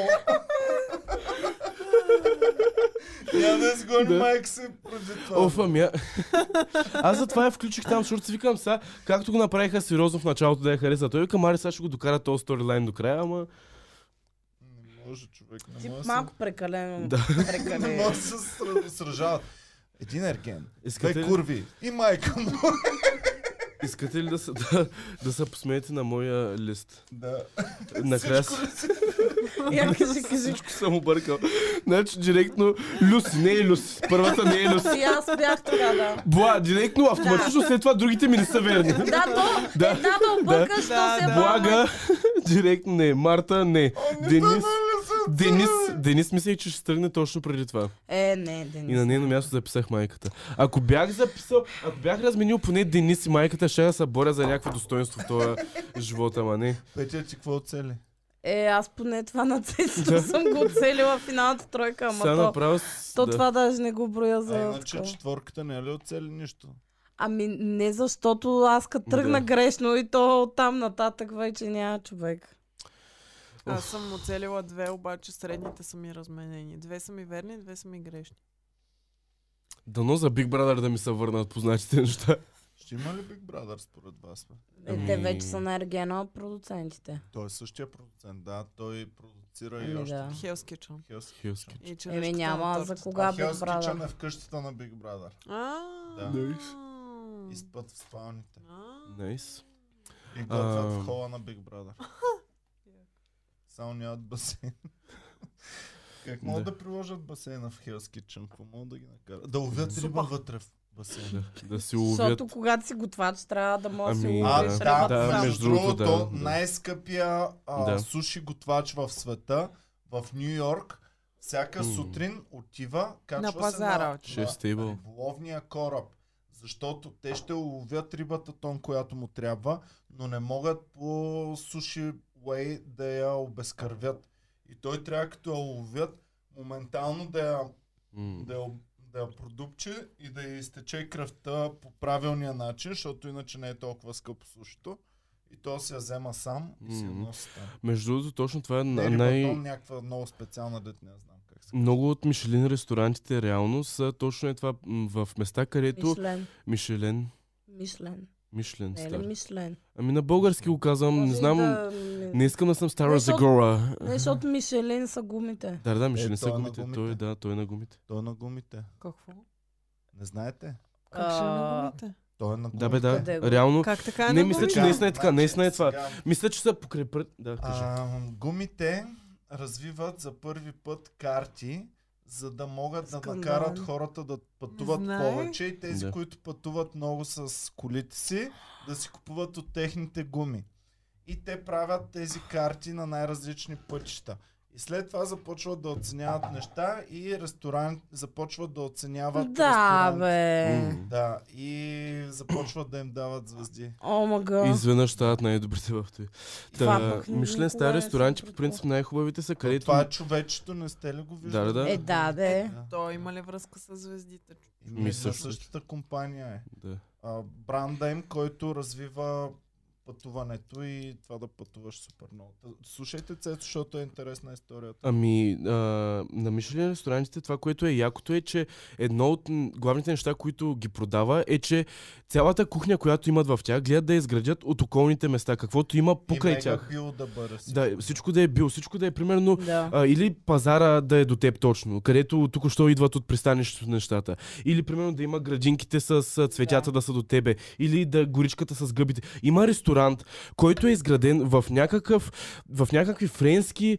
Я да изгони Да. майк си преди това. Оф, ами, а- аз затова я включих там, защото си викам сега, както го направиха сериозно в началото да я хареса. Той вика, Мари, сега ще го докара този сторилайн до края, ама... Не може човек, не Ти може да малко прекалено. Да. се... Не Прекалено. може да се сра- сражават. Един ерген, Искате две ли, курви и майка му. искате ли да, се, да, да се посмеете на моя лист? Да. Накрая Всичко с- Я кажи, кажи. всичко съм объркал. Значи директно Люси, не е Люси. Първата не е Люси. И аз бях така, да. Бла, директно, автоматично след това другите ми не са верни. Да, то Да. една да объркаш, Да, то се да. Блага, директно не. Марта, не. Денис, Денис, Денис мислех, че ще тръгне точно преди това. Е, не, И Денис. на нейно място записах майката. Ако бях записал, ако бях разменил поне Денис и майката, ще да се боря за някакво достоинство в този живот, ама не. Петя, ти какво оцели? Е, аз поне това на цецето съм го оцелила в финалната тройка, ама Сега то, направо с... то да. това даже не го броя за... А иначе такова. четворката не е ли оцели нищо? Ами не защото аз като тръгна Да. грешно и то там нататък вече няма човек. Аз съм оцелила две, обаче средните са ми разменени. Две са ми верни, две са ми грешни. Дано за Big Brother да ми се върнат познатите неща. Ще има ли Big Brother според вас? Бе? Е, те Ами- вече са на Ергена продуцентите. Той е същия продуцент, да. Той продуцира и Ами още. да. Hell's Kitchen. Hell's Hell's Kitchen. И Еми черешката няма на за тортата. кога А Big Hell's Kitchen Brother. е в къщата на Big Brother. А, Да. Nice. И спът в спалните. а. Найс. И готвят А. в хола на Big Brother. Само нямат басейн. Как могат Да. да приложат басейна в Hell's Kitchen? Какво могат да ги накарат? Да ловят Супа. риба вътре в басейна. Да, да си уловят. Защото когато си готвач, трябва да можеш да си Ами, А, уловиш да, рибата да, сам. между другото, да, да. най-скъпия а, Да. суши готвач в света в Ню Йорк всяка М. сутрин отива, качва На пазара се Ще на, е стейбъл. на риболовния кораб. Защото те ще уловят рибата тон, която му трябва, но не могат по суши уей да я обезкървят. И той трябва като я уловят, моментално да я, М. да я, да я продупчи и да я изтече кръвта по правилния начин, защото иначе не е толкова скъпо сушито. И то се я взема сам и си я М. носи там. Между другото, точно това е Не е най... рибатон, някаква много специална, дет не знам как се. Много от Мишелин ресторантите реално са точно е това м, в места, където Мишлен. Мишелен, Мишлен. Мишлен Не е ли стар. Мишлен? Ами на български го казвам, не Може и знам, да- не искам да съм Стара Не, защото- Загора. Не, защото Мишелин са гумите. Да, да, Мишелин Е, са той е на гумите. гумите. Той, да, той е на гумите. Той е на гумите. Какво? Не знаете? Как ще е на А, гумите? Той е на гумите. Да, бе, да. Къде го? Реално, Как така е Не, на мисля, гумите? че наистина е така, Значи, наистина е това. сега, мисля, че са покрай пред... Да, кажи. а, гумите развиват за първи път карти, за да могат да Скандален. накарат хората да пътуват Не знаех. повече и тези, Да. които пътуват много с колите си, да си купуват от техните гуми. И те правят тези карти на най-различни пътища. И след това започват да оценяват неща и ресторант започват да оценяват Да, ресторант. бе. М. Да, и започват да им дават звезди. О, мага. Изведнъж стават най-добрите в това. Това Та, пък Мишлен никога стари не съм ресторанти, по чувала. принцип най-хубавите са, където... Това е човечето, не сте ли го виждали? Да, да, да. Е, да, де. Да. Той има ли връзка с звездите? Ми Ми на също. същата компания е. Да. А, бранда им, който развива пътуването и това да пътуваш супер много. Та, слушайте, Цецо, защото е интересна историята. Ами, а, на Мишлен ресторантите това, което е якото е, че едно от м, главните неща, които ги продава е, че цялата кухня, която имат в тях, гледат да я изградят от околните места, каквото има покрай и мега тях. бил да бъде. Да, всичко да е бил, всичко да е примерно Да. А, или пазара да е до теб точно, където тук що идват от пристанището нещата. Или примерно да има градинките с а, цветята да. да са до тебе. Или да горичката с гъбите. Има ресторант, който е изграден в някакъв, в някакви френски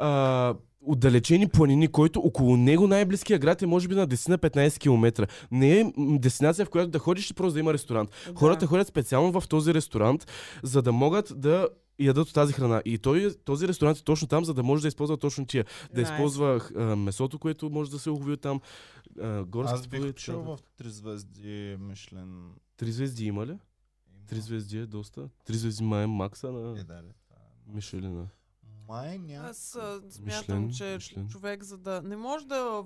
а, отдалечени планини, който около него най-близкия град е може би на десет на петнайсет километра. Не е м, дестинация, в която да ходиш и просто да има ресторант. Да. Хората ходят специално в този ресторант, за да могат да ядат от тази храна. И той, този ресторант е точно там, за да може да използва точно тия. Да Nice. използва а, месото, което може да се улови там. А, горските Аз бих плодове, отишъл така да. в три звезди Мишлен. Три звезди има ли? Има. Три звезди е доста. Три звезди май е макса на Е, да, ли, това е. Мишелина. Май няма. Аз а, смятам, Мишлен, че Мишлен. човек за да... Не може да от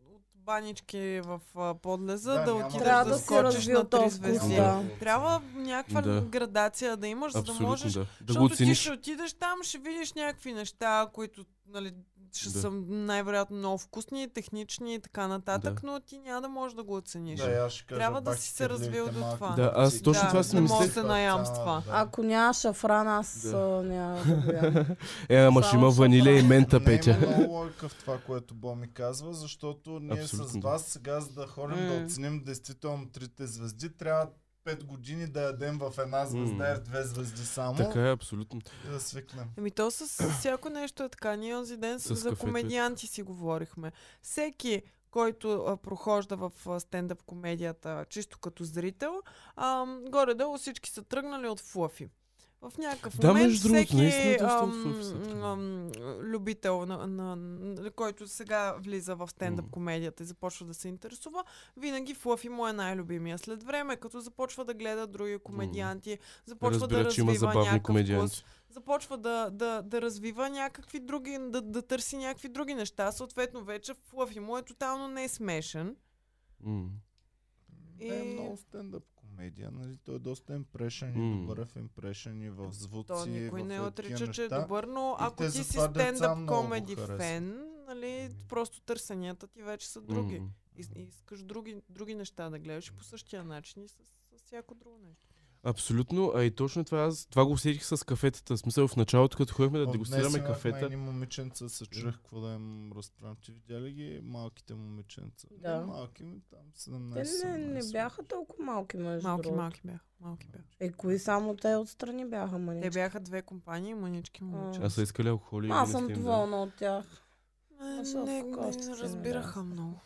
банички в а, подлеза Да, да, няма отидеш Трябва да, да си скочиш развил на три този вкус, звезди. да. Трябва някаква Да. градация да имаш, за да Абсолютно можеш. да. Да го Защото ти оцениш. ще отидеш там, ще видиш някакви неща, които нали, ще Да. са най-вероятно много вкусни, технични и така нататък, но ти няма да можеш да го оцениш. Да, аз ще кажа, Трябва да бах си ти се развил тегливите до малки това. Да, аз мотоцикли. точно Да, това си не мислех. може да се наямства. Ако няма шафран, аз Да. а, няма да го ям. Е, ама ще Само има ванилия и мента, Не Петя. има много лойка в това, което Бо ми казва, защото ние Абсолютно с да. вас сега, за да ходим да М. оценим действително трите звезди, трябва пет години да ядем в една звезда и в две звезди само Така е, абсолютно. и да свикнем. Еми то с всяко нещо е така. Ние онзи ден С за кафето. комедианти си говорихме. Всеки, който а, прохожда в а, стендъп комедията, чисто като зрител, а, горе-долу всички са тръгнали от Флъфи. В някакъв Да, момент между другото, всеки наистина доста от ам, Флъфи са тръгнали. ам, любител, на, на, на, който сега влиза в стендъп М. комедията и започва да се интересува, винаги Флъфи му е най-любимия. След време, като започва да гледа други комедианти, започва Разбира, да че има развива забавни някакъв комедианти. вкус, започва да, да, да развива някакви други, да, да търси някакви други неща. Съответно, вече Флъфи му е тотално не смешен. М. И... Е много стендъп комедия, нали? Той е доста импрешен и М. добър в импрешен и в звуци, То никой в не такива отрича, че е неща. добър, но И ако те ти си затова деца стендъп много го комеди харесват. фен, нали, просто търсенията ти вече са други. М. И, и искаш други, други неща да гледаш и по същия начин и с, с всяко друго нещо. Абсолютно, а и точно това, аз, това го усетих с кафетата. В смисъл в началото, като ходихме да От дегустираме днес имахме кафета. едни момиченца, се чуех какво да им разправям. Ти видя ли ги малките момиченца? Да. Не, малки, ми там Те седемнайсет не, не седемнайсет. бяха толкова малки, между Малки, другото. малки бяха. Малки бяха. Е, кои само те отстрани бяха, мънички? Те бяха две компании, мънички момичета. Аз са искали алкохоли. и Аз не съм сте им дали. доволна от тях. Не, Защото не, не, костите ми разбираха бяха. много.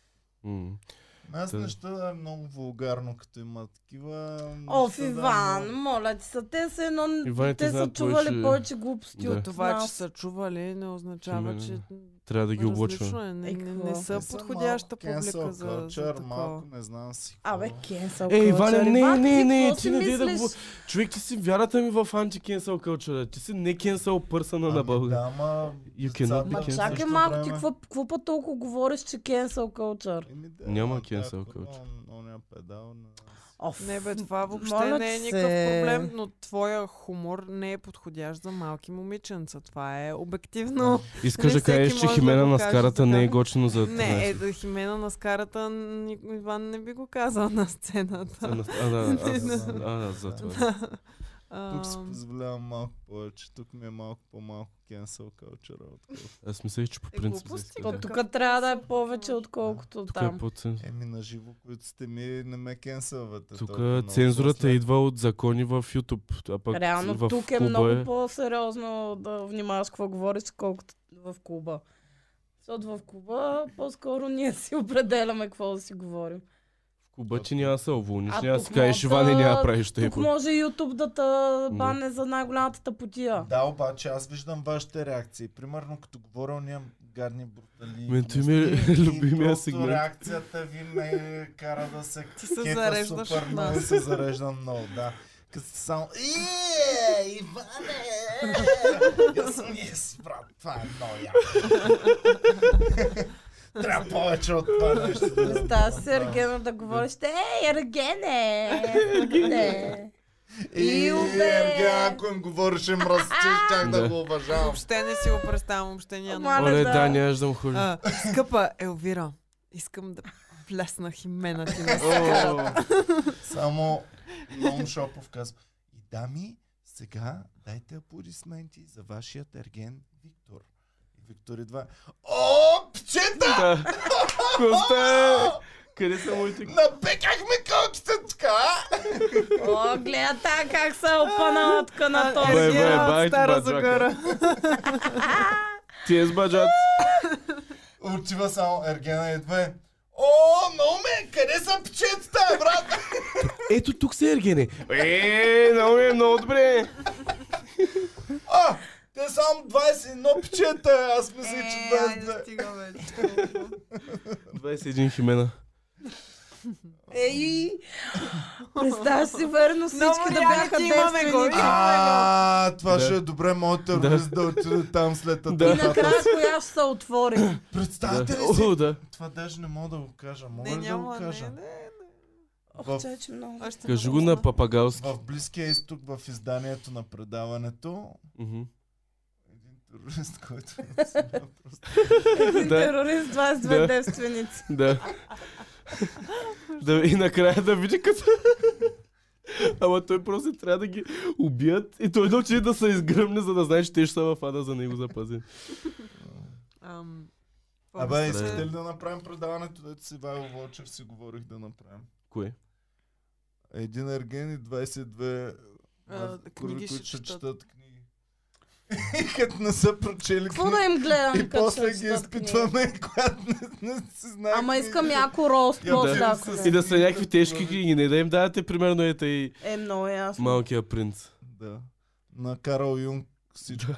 М. Аз Та- неща да е много вулгарно, като има такива. Оф, неща да е Иван, много- моля ти са, те са едно... Иван, те те са знаят чували повече- повече глупости Да. от Това, че нас. са чували, не означава, Че че Трябва да ги различно облъчва. е. Не, Е, не, какво? не са Те са подходяща малко cancel публика за, culture, за такова. малко не знам си. Абе, какво. кенсъл Ей, culture. Иване, не, Иван, не, ти не, какво ти си не дай да мислиш? го... Човек, ти си вярата ми в анти-cancel culture. Ти си не cancel пърсъна на Ами България. да, ма... You децата cannot be Ма в cancelled. чакай същото малко, ти време- какво, какво път толкова говориш, че cancel culture? Еми да, Няма ма, cancel да, culture. он- Оня педал на... Оф, Не бе, това въобще моля не е ти никакъв се. проблем, но твоя хумор не е подходящ за малки момиченца. Това е обективно. Искаш Не да всеки кажеш, че може да Химена го на каже скарата не е така. готино за Не, е, тринайсет. да Химена на скарата, ни- Иван не би го казал на сцената. А, да, аз, Не, а, да, за това. Тук си Ам, позволявам малко повече. Тук ми е малко по-малко cancel culture. отколкото- Аз мислех, че по Е, принцип... глупости, за То сега. тук трябва да е повече, отколкото Тук е там. по-цен. Еми на живо, които сте ми, не ме кенселвате. Тук толкова много. цензурата После- идва от закони в YouTube. А пък Реално в тук е клуба много по-сериозно да внимаваш какво говориш, колкото в клуба. Защото в клуба по-скоро ние си определяме какво да си говорим. В клуба ти няма да се уволниш, А няма да тук си кажеш, може да- Иване, няма да правиш Тук тъйпо. може YouTube да те бане за най-голямата тъпотия. Да, обаче аз виждам вашите реакции. Примерно, като говоря ония гадни брутали. Мен той ми е гнусни, и любимия просто сегмент. реакцията ви ме кара да се Ти се кефа зареждаш супер от много и нас. се зареждам много, да. Като само... Иее, Иване! Аз съм yes, брат, това е много яко. Трябва повече от това нещо. да Представя си направя. Ергена да говориш, ей, Ергене! Ергене! И Илбе! Ерген, ако им говореше мръсти, щях да Да. го уважавам. Въобще не си го представям, въобще няма. Ама, Оле, да. да, нямаш да му ходи. А, скъпа Елвира, искам да плесна Химена ти на О, Само Ном Шопов казва: и дами, сега дайте аплодисменти за вашият ерген Виктор. И Виктор идва: О, пчета! Да. Косте! Къде са моите... Напекахме колките така! О, гледа та как се опана тук на този. Бе, бе, Ергена бай от ти, Стара баджака. Загора. Ти е с баджат. Отива само Ергена и идва: О, Номе, къде са пчетата, брат? Ето тук са Ергене. Е, много е, много добре. А, те само двайсет и едно пчета, аз мисля, че Е, двайсет и айде две. стига вече. двайсет и един Химена. Ей, представя си верно всички Много да реалити бяха имаме го, девственици. А, това Да. ще е добре, моят терорист да отиде там след Да. И атентата. накрая коя ще се отвори. Представете ли си? О, да. Това даже не мога да го кажа. Мога Не, ли да го няма, не, кажа? не, не. Ох, В- чай, че много. Още Кажи много го на зна. папагалски. В Близкия изток, в изданието на предаването, Мгм. един терорист, който просто... Един Да. терорист, двайсет и две Да. девственици. Да. Да, и накрая да види като... Ама той просто трябва да ги убият и той да учи да се изгръмне, за да знае, че те ще са в ада за него запазени. Ам, Абе, помните- искате ли да направим предаването, дето си Вайло Волчев си говорих да направим? Кое? Един ерген и двайсет и две А, мъртви курви, книги които ще ще четат. четат книги. И като не са прочели Какво книги. да им гледам, И като после ще ги четат книги? изпитваме, когато не, не си знаем. Ама искам яко рост Я после, да. ако И не. да са някакви тежки книги, не да им давате примерно ета и Е, много ясно. Малкия принц. Да. На Карл Юнг всичко.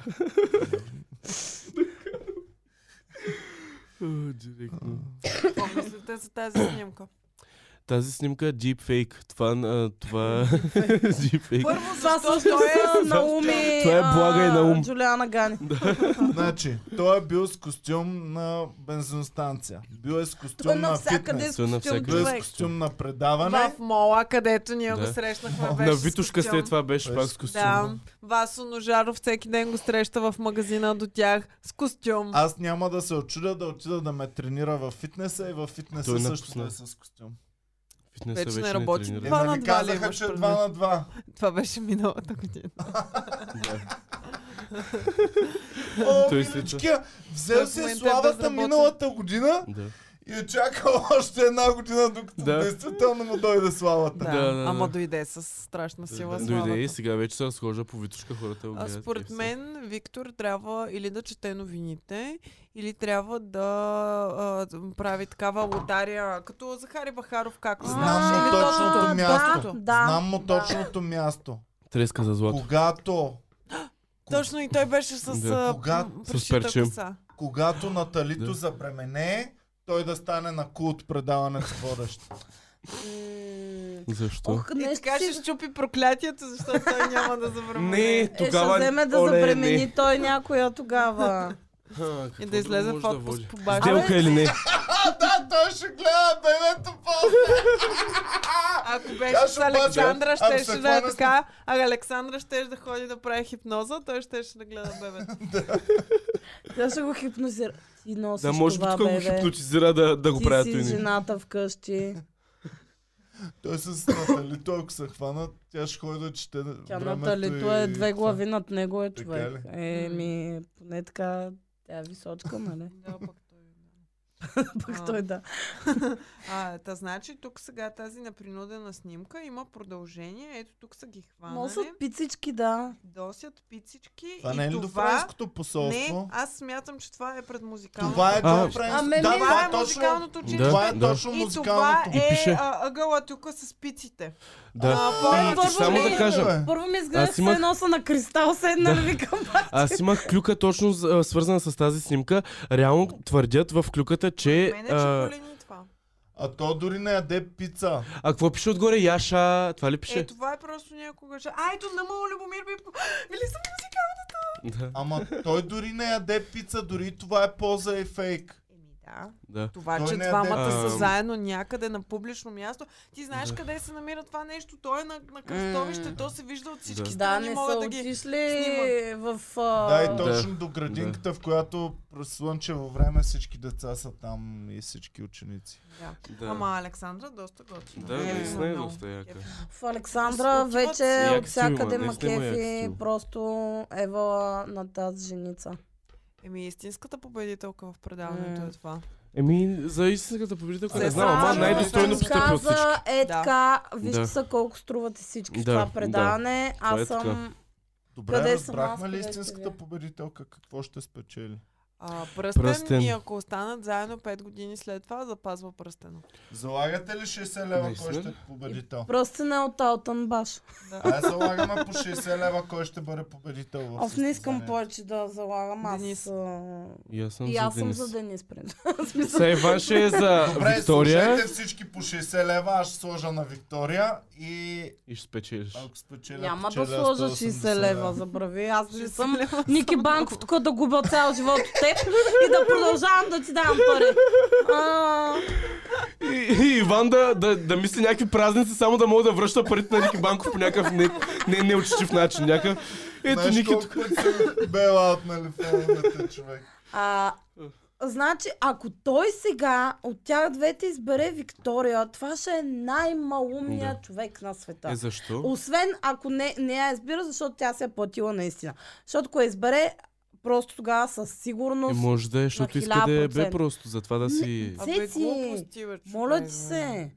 О, директно. Какво мислите за тази снимка? Тази снимка е deepfake. Това, а, това е deepfake. Първо, Това защо също той е... са Науми, Това е Блага и Наум. Джулиана Гани. Значи, той е бил с костюм на бензиностанция. Бил е с Той костюм на навсякъде фитнес. с Той е костюм, навсякъде. Бил е с човек. костюм на предаване. В мола, където ние Да. го срещнахме, беше На с Витушка костюм. след това беше Беше пак с с костюм. Да, Васо Ножаров всеки ден го среща в магазина до тях с костюм. Аз няма да се очудя да отида да ме тренира в фитнеса и в фитнеса Той също напусна. да е с костюм. Фитнеса Вече вече не не работи. Е, тренира. Два на нали два ли казаха, имаш че е предвид? два на два. Това беше миналата година. О, Той миличкия, взел Той в си момента е славата безработен. миналата година Да. и е чакал още една година, докато Да. действително му дойде славата. Да, Да, да, да. ама дойде с страшна сила Да. славата. Дойде и сега вече се разхожда по Витушка, хората го А гледат. и според все. мен Виктор трябва или да чете новините, или трябва да а, прави такава лотария, като Захари Бахаров, както Знам знаеш. му Или точното точното. място. Да, да, Знам му да. точното място. Треска за злато. Когато Точно и той беше с Да. а, Кога- м, с пришита перчем. коса. когато Наталито Да. забременее, той да стане на култ предаването водещ. М, Защо? Ох, И нещо така си... ще щупи проклятието, защото той няма да забрави. Не, Е, ще тогава... вземе да Оле, забремени не. той някоя тогава. Ха, И какво да излезе друго в може да отпуск води? по баща. Сделка или не? А, да, той ще гледа бебето после. Ако беше Тя с ще обаче, Александра, ако се щеше да е хване с- така, а Александра щеше да ходи да прави хипноза, той щеше да гледа бебето. Тя ще го хипнозира. Ти носиш Да, може би това, тук го бебе. хипнотизира да, да го Ти правят си той не. жената вкъщи. Той с Наталито, ако се хванат, тя ще ходи да чете Тя времето Наталито и е две това. глави над него е Така човек. ли? Еми, поне така, тя е височка, нали? Да, пък той. Пък А. той да. А, та значи тук сега тази непринудена снимка има продължение. Ето тук са ги хванали. Носят пицички, да. Досят пицички. Това и не е ли до това... френското Не, посолство? аз смятам, че това е пред музикалното. Това е А, до френско. ами, Да, ми- това това е е точно. музикалното училище. Да, Това е да. точно И това музикалното. И е пише. а, ъгъла тук с пиците. Да. А, И, първо и само ли- да кажа, Бе. Първо ми изглежда Аз имах- се носа на кристал, седнали викам. аз имах клюка точно а, свързана с тази снимка. Реално твърдят в клюката, че... Мене, че А, полини това. А то дори не яде пица. а какво пише отгоре? Яша... Това ли пише? Е, това е просто някога. че- А, ето, Нама Любомир би... Били са музикалната. Да. Ама той дори не яде пица, дори това е поза и фейк. Еми да. Да. Това, Той че не двамата яде. са Ам. заедно някъде на публично място. Ти знаеш Да. къде се намира това нещо. Той е на, на кръстовище. М. То се вижда от всички Да. Да, страни. не са Могат да ги... отишли в... а, Да, и то- точно до градинката, в която през слънчево време всички деца са там и всички ученици. Да. Да. Ама Александра доста готина. Да, наистина е Много доста яка. кефи. В Александра Отиват вече си. Як от всякъде стил, ма наистина има як кефи, стил. просто ева на тази женица. Еми, истинската победителка в предаването М. е това. Еми, за истинската победителка не Се знам, ама срамва, най-достойно да. постъпи от всички. Каза, е Да. така, вижте Да. са колко струват и всички в Да, това да. предаване. Това е Аз съм... така. Добре, Къде съм аз, разбрахме ли къде сте истинската вие? победителка какво ще спечели? А, пръстен, Пръстен. и ако останат заедно пет години след това, запазва пръстена. Залагате ли шейсет лева, Наистина кой ли? ще е победител? Просто не от Алтън Баш. Да. Ай, залагаме по шейсет лева, кой ще бъде победител в Аз не искам състезанието. повече да залагам. Аз, Денис. а, И аз съм и за аз съм Денис. за Денис, принцип. В смисъл, Са Иван ще е за Добре, Виктория слушайте всички по шейсет лева, аз ще сложа на Виктория и и ще спечелиш. ако спечеля, няма да печеля сложа сто осемдесет шейсет лева, забрави. Аз не шейсет съм лева Ники са Банков много. тук да губя цял живот от теб и да продължавам да ти давам пари. А, И, и Иван да, да, да мисли някакви празници, само да мога да връща парите на Ники Банков по някакъв не, не, неучтив начин. Някакъв... Ето Знаеш Ники колко тук. пъти са бейлаутнали феновете, човек? а, значи, ако той сега от тях двете избере Виктория, това ще е най-малумният Да. човек на света. Е, защо? Освен ако не, не я избира, защото тя се е платила наистина. Защото ако я избере, просто тогава със Е, сигурност... може да е, защото иска да е бе процента. просто, затова да си... Абе, Цеци, глупости, бе, Моля човек, ти бе. се.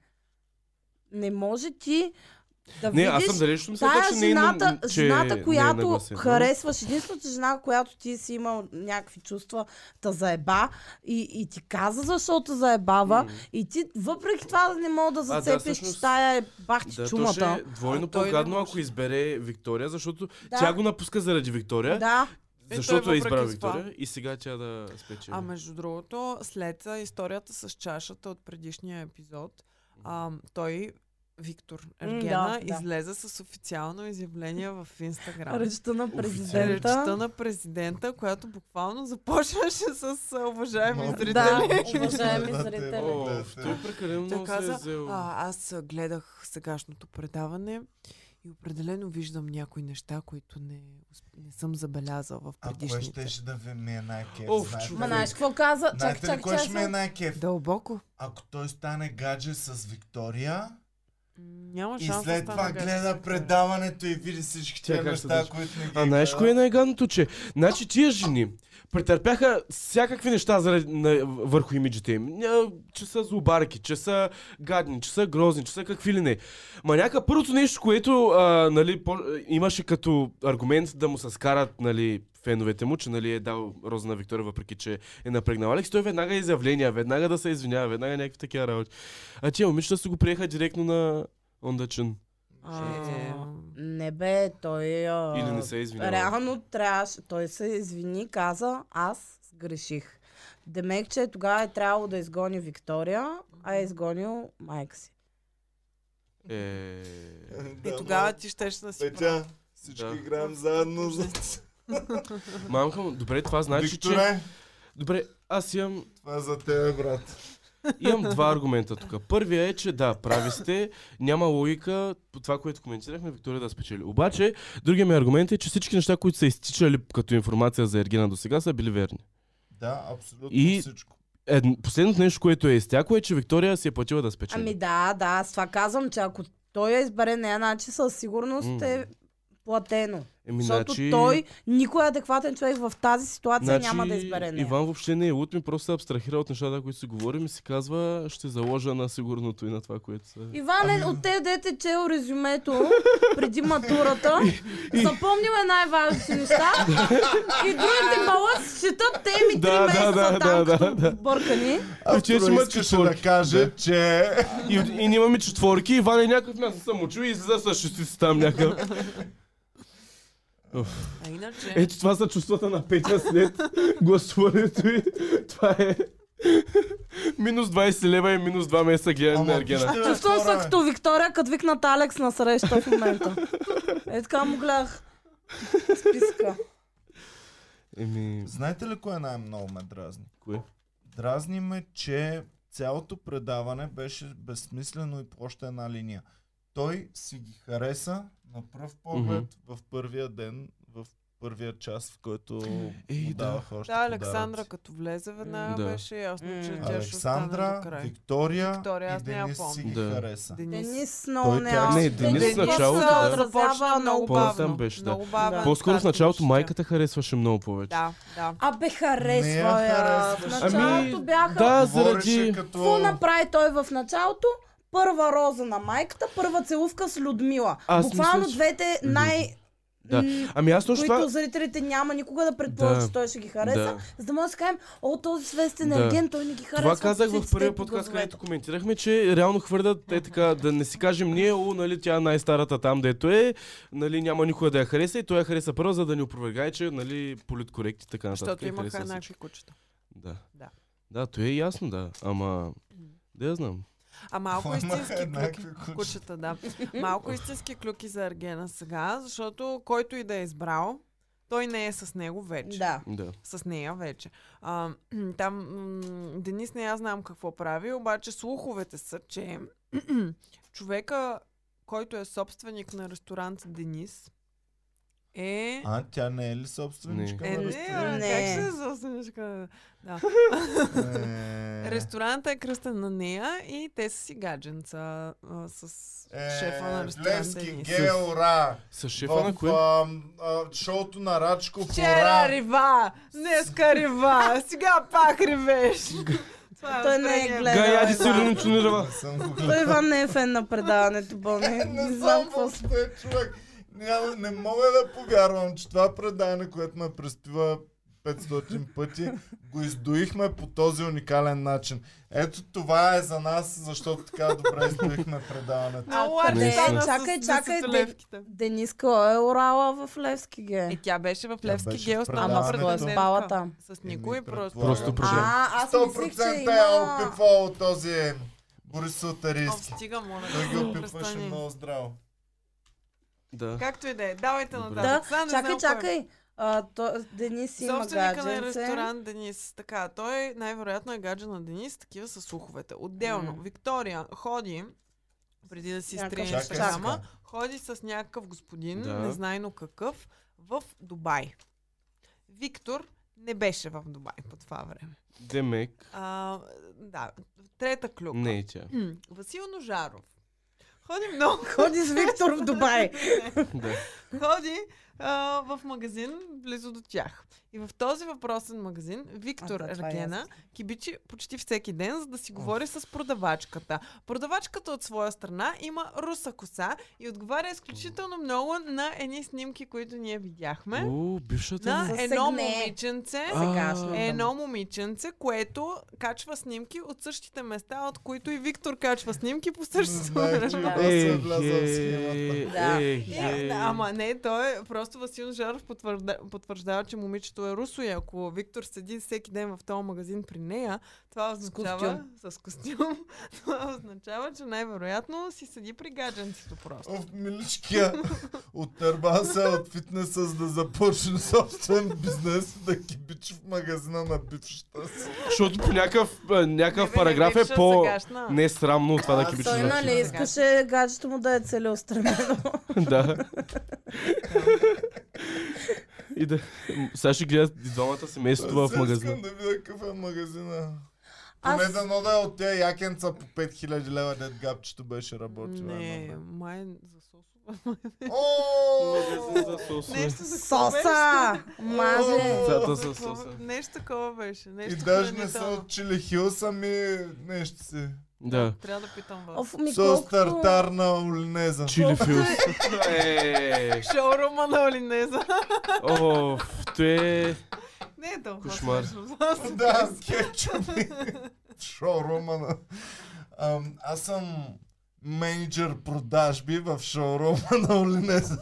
Не може ти да Не, видиш аз съм далеч, мисля, тая че не е жената, нам- че жената, не е която нагласена. харесваш, единствената жена, която ти си имал някакви чувства, та заеба и, и ти каза защо те заебава М. и ти въпреки това да не мога да да, зацепиш, всъщност- че тая е бах ти Да, то ще чумата. е двойно А той не по-гадно, може. ако избере Виктория, защото Да. тя го напуска заради Виктория, Да, Е, защото той е избрал въпреки това. Виктория и сега тя да спечели. А между другото, след а, историята с чашата от предишния епизод, А, той, Виктор М, Ергена, да, да. излезе с официално изявление в Инстаграм. Речта на Речта президента. на президента, която буквално започваше с а, уважаеми Малко зрители. Да, Малко уважаеми да, зрители. да, О, да, той да. прекалено Той много се е каза, взел. а, аз а, гледах сегашното предаване и определено виждам някои неща, които не, усп- не съм забелязал в А кое предишните. щеше да ви ми е най-кеф? Оф, Знаете човек. Ма ли? знаеш какво каза? Чак, Знаете ли чак, кое чак. ще ми е най-кеф? Дълбоко. Ако той стане гадже с Виктория М, Няма и шанс след да това стана гадже с гледа Виктория. предаването и види всички Тя тези как ще неща, държи? които не ги А знаеш гледа. кое е най-гадното, че значи тия жени претърпяха всякакви неща заради, на, върху имиджите им. Ня, че са злобарки, че са гадни, че са грозни, че са какви ли не. Ма някак първото нещо, което а, нали, по, имаше като аргумент да му се скарат нали, феновете му, че нали, е дал роза на Виктория, въпреки че е напрегнал Алекс, той веднага изявления, веднага да се извинява, веднага някакви такива работи. А тия момичета се го приеха директно на ондачен. А, Е, Не бе, той... А... Или не се е извинява. Реално трябваше, той се извини, каза, аз сгреших. Демек, че тогава е трябвало да изгони Виктория, а е изгонил майка си. Е... И тогава ти щеш да си прав. Петя, всички Да. играем заедно за... Мамка му, добре, това значи, че... Викторе, Добре, аз имам, това е за тебе, брат. имам два аргумента тук. Първият е, че да, прави сте, няма логика по това, което коментирахме, Виктория да спечели. Обаче, другият ми аргумент е, че всички неща, които са изтичали като информация за Ергена до сега, са били верни. Да, абсолютно И- всичко. Ед, последното нещо, което е изтяко, е, че Виктория си е платила да спечели. Ами да, да, аз това казвам, че ако той я избере нея, значи със сигурност М. е платено. Еми, Защото значи- той, никой адекватен човек в тази ситуация Значи, няма да избере нея. Иван въобще не е луд, ми просто се абстрахира от нещата, които си говорим и си казва, ще заложа на сигурното и на това, което са. Иван е от те, дете чел резюмето преди матурата, запомнил е най-важните неща и другите мала си четат теми три Да, да, месеца да, там да, като да. бъркани. Вече Автора има искаше да четворки. каже, Да. че... И, и нямаме четворки, Иван е някакъв място съм учил и излиза с шестици там някакъв. А иначе... Ето това са чувствата на Петя след гласуването и това е минус двайсет лева и минус два месеца гледане на Ергена. вижте, бе, Чувствам хора, се като Виктория, като викнат Алекс на среща в момента. Е така му гледах списка. Еми, Знаете ли кое най-много ме дразни? кое? Дразни ме, че цялото предаване беше безсмислено и по още една линия. Той си ги хареса на пръв поглед в първия ден, в първия час, в който Ей, му да. даваха още Да, Александра подаръци. като влезе веднага Да. беше ясно, че М. тя ще остане до Александра, край. Виктория, Виктория, аз и не я Денис си помня. ги Да. хареса. Денис. Денис много Той не тя- аз- Не, Денис Денис в началото, се да. отразява много По-натам бавно. беше, да. Много бавен. По-скоро в както началото въобще. майката харесваше много повече. Да, да. Абе, харесва Не я я. В харесваш. началото Ами, бяха... да, Говореше заради... като... Какво направи той в началото? Първа роза на майката, първа целувка с Людмила. Аз Буквално мисля, че- двете най... Да. м, Ами аз точно които това... зрителите няма никога да предположат, Да. че той ще ги хареса, Да. за да може да си кажем, о, този свестен Да. ерген, той не ги харесва. Това казах в всичките първия по подкаст, гласовете. където коментирахме, че реално хвърдат е така, да не си кажем ние, о, нали, тя е най-старата там, дето е, нали, няма никога да я хареса и той я хареса първа, за да ни опровергае, че, нали, политкорект и така нататък. Защото и имаха хареса еднакви всички. кучета. Да. Да. Да, то е ясно, да. Ама, да я знам. А малко Имаха истински еднакви клюки. кучета. Кучета, да. Малко истински клюки за Ергена сега, защото който и да е избрал, той не е с него вече. Да. Да. С нея вече. А, там м- Денис не я знам какво прави, обаче слуховете са, че човека, който е собственик на ресторант Денис, е... А, тя не е ли собственичка Не. Е, на не, ресторант? а, Не. как ще е собственичка? Да. Е, Ресторантът е кръстен на нея и те са си гадженца а, с е, шефа на ресторант Левски, Денис. Гео, Ра. С шефа на В кое? а, а, шоуто на Рачко, Вчера Флора. рива, днеска рива, сега пак ревеш. Това Той не е настроение. гледал. Гаяди се Иван. руничунирава. Не съм го Той Иван не е фен на предаването, Боми. Не Не знам съм какво с- въобще човек. Няма, не мога да повярвам, че това предаване, което ме преспива петстотин пъти, го издоихме по този уникален начин. Ето това е за нас, защото така добре издоихме предаването. Много А, арти къде? стана Чакай, с чакай, десетилевките. Дениска е орала в Левски ге. Е, тя беше в Левски беше гел, в стана Ама предаването. с кой е претендентка. спала там? С никой Еми, просто. Просто предполагам, прожа. А, аз сто мислих, че процента е има... опипвал този Борис О, Салтарийски. стига, моля. Той ги да опипваше престани. много здраво. Да. Както и да е, давайте Добре. нататък. Да, Сега не чакай, знам кой е. чакай. А, то, Денис има Собственика на гадженце. ресторант Денис. Така, той най-вероятно е гадже на Денис, такива са слуховете. Отделно, М. Виктория ходи, преди да си Някакъв изтрие Чакай Инстаграма, сега. ходи с някакъв господин, Да. незнайно какъв, в Дубай. Виктор не беше в Дубай по това време. Демек. А, да, трета клюка. Не е тя. М, Васил Ножаров. Ходи много. Ходи с Виктор в Дубай. Да. Ходи а, в магазин близо до тях. И в този въпросен магазин Виктор А, да, това е Ергена ясно. кибичи почти всеки ден, за да си говори с продавачката. Продавачката от своя страна има руса коса и отговаря изключително много на едни снимки, които ние видяхме. О, бившата На ми. С едно сегне. момиченце, Сегашната. А, едно момиченце, което качва снимки от същите места, от които и Виктор качва снимки по Не същото знаех, че време. Вас е Ех, влязъл в е, схемата. Да. ех, Не, е. ама не, той е просто Васил Жаров потвържда, потвърждава, че момичето е русо и ако Виктор седи всеки ден в този магазин при нея, това означава с костюм, това означава, че най-вероятно си седи при гадженцето просто. Оф, миличкия, оттърба се от фитнеса, за да започне собствен бизнес, да кибичи в магазина на бившата си. Защото по някакъв, а, някакъв Не, бе, не параграф е бивша, по... сегашна. Не е срамно от това да А, кибичиш. Той на нали фитнес. искаше гаджето му да е целеустремено. Да. И да... Сега ще гледат и двамата семейството в Сега магазина. Искам да видя какъв е магазина. Аз- Поне дано да е от тия якенца по пет хиляди лева, дед гапчето беше работил. Не, май за сосова. Магазин за сосове. Нещо за какво беше? Соса! Маже! Децата За с какво- соса. Нещо такова беше. И Нещо даже не са хранително. от Чили Хилс, ами нещо си. Да. Трябва да питам вас. Оф, ми С колкото... тартар на олинеза. Чили филс. Е, Шоурума на Олинеза. О, той е... Не е толкова Кошмар. смешно. Да, с кетчупи. Шоурума на... Ам, аз съм менеджер продажби в шоурума на Олинеза.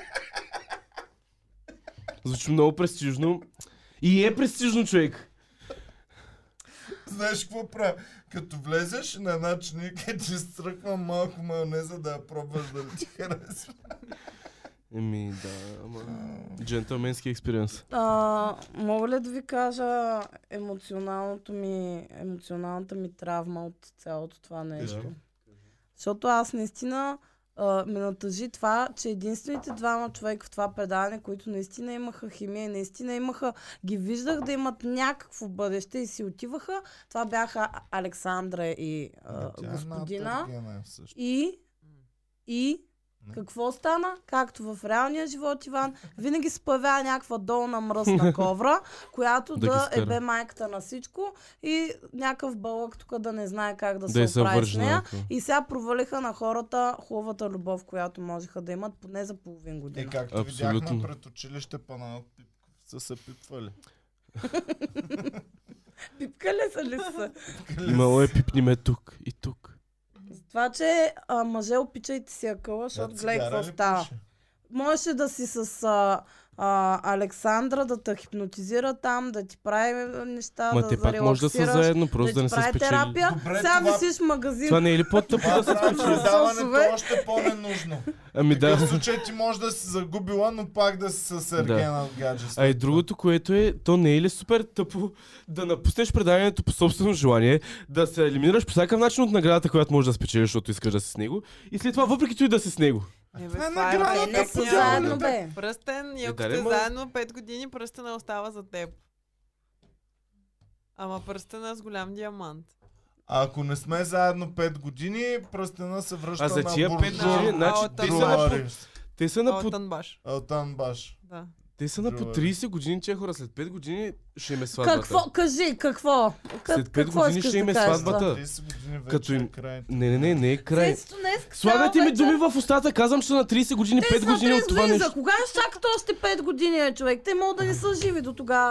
Звучи много престижно. И е престижно, човек. Знаеш какво правя? Като влезеш на една чиника, ти стръквам малко майонеза да я пробваш да ти харесва. Еми, да, ама... Джентълменски експириенс. А, мога ли да ви кажа емоционалното ми, емоционалната ми травма от цялото това нещо? Да. Защото аз наистина а, ме натъжи това, че единствените двама човека в това предаване, които наистина имаха химия и наистина имаха, ги виждах да имат някакво бъдеще и си отиваха, това бяха Александра и а, Тя е господина. натъргена всъщност. И, и Не. какво стана? Както в реалния живот, Иван, винаги се появява някаква долна мръсна ковра, която Да ги да скара. е бе майката на всичко и някакъв бълък тук да не знае как да, Да и се се оправи с вържи нея. някакво. И сега провалиха на хората хубавата любов, която можеха да имат поне за половин Е, година. както Абсолютно. видяхме пред училище, Панайот Пипков са се пипвали. Пипкали са ли са? Имало е пипни ме тук и тук. Това, че а, мъже, опичайте си акъла, Тя защото гледай цигара какво ли става. пише? Можеше да си с а, а, Александра, да те хипнотизира там, да ти прави неща, Ма да, те да пак може да са релаксираш, заедно, просто да да не ти са прави спечели. терапия. Добре, Сега това- висиш в магазин. Това не е ли по-тъпо да се Това прави спечели? предаването Сосове. още по-ненужно. Ами В такъв да. случай ти може да си загубила, но пак да си с Ергена от гадже. А и другото, което е, то не е ли супер тъпо да напуснеш преданието по собствено желание, да се елиминираш по всякакъв начин от наградата, която можеш да спечелиш, защото искаш да си с него, и след това въпреки той да си с него. Не, бе, Това е това награда, Е, не Как си по заедно, дяволите? бе. Пръстен, и Е, ако да, сте ма- заедно пет години, пръстена остава за теб. Ама пръстена с голям диамант. А ако не сме заедно пет години, пръстена се връща А за на тия пет буржуа. години, значи А, те от са на по, Доларис. те са на по, Алтан баш. Алтан баш. Да. те са на по Друга. трийсет години, че хора, след пет години ще им е сватбата. Какво? Кажи, какво? К- След пет какво години искаш ще им да е кажеш сватбата. това? трийсет години вече Като им- е край. Не, не, не, не е край. Цецето днес Слагате цяла ми вечер- думи в устата, казвам, че са на трийсет години, Те пет са години от това трезви, нещо. за кога ще чакат още пет години, е, човек? Те могат да не са живи до тогава.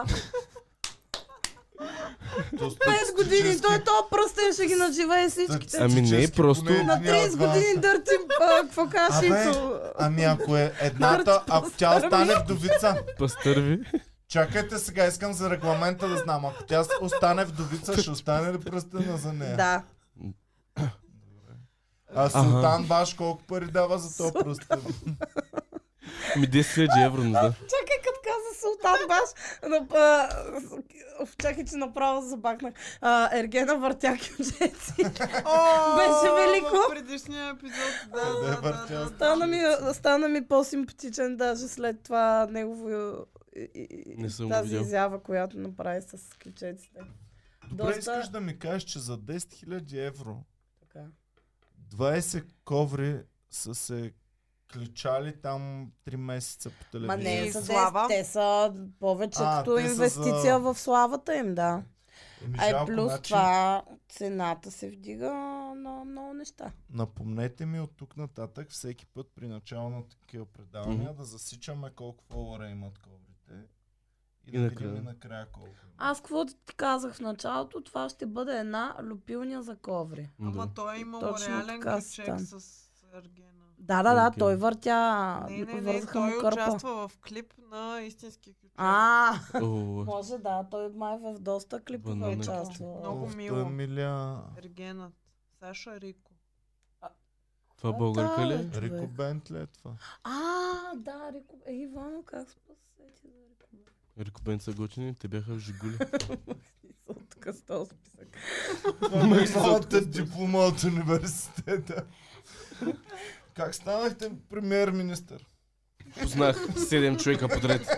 пет години, той то пръстен ще ги наживее всичките. Ами не, Статистически просто- поне На един от трийсет двамата. години дъртим, а, какво кажеш, Абе, Ицо? Ами ако е едната, ако тя остане вдовица, Пастърви. чакайте сега, искам за регламента да знам, ако тя остане вдовица, ще остане ли пръстена за нея? Да. А Султан Баш колко пари дава за този пръст? Ми десет хиляди евро, не знам. Чакай, като каза Султан Баш, на, а, чакай, че направо забахнах. А, Ергена въртя кюджеци. Беше велико. В предишния епизод, да, Къде да, да, въртя? да, Стана ми, стана ми по-симпатичен даже след това негово и- и- Не съм го тази видял. изява, която направи с ключеците. Добре, Доста- искаш да ми кажеш, че за десет хиляди евро Така. двайсет коври са се кличали там три месеца по Ма телевизията. не И за слава? десет, те са повече А, като те са инвестиция за- в славата им, да. Еми, А и жалко, плюс значи, това цената се вдига на много неща. Напомнете ми от тук нататък всеки път при начало на такива предавания да засичаме колко фолуара имат коврите и да И видим накрая. и накрая колко. Аз какво ти казах в началото, това ще бъде една люпилня за коври. Ама Да. той е имал Точно реален така ключек стана. с Ергена. Да, да, да, Окей. той въртя, Не, не, не, вързаха му той кърпа. участва в клип на истински ключек. А, О, може да, той май в доста клипове Банане. участва. Много Оф, мило. той е миля. Ергенът. Саша Рико. това българка ли? Да, е? бе, човек. Рико Бентли е това. А, да, Рико. Е, Ивано, как се посети за Рико? Рико Бен са готини, те бяха в Жигули. Смисъл, тук с този списък. Моята диплома от университета. Как станахте премиер-министър? Познах седем човека подред.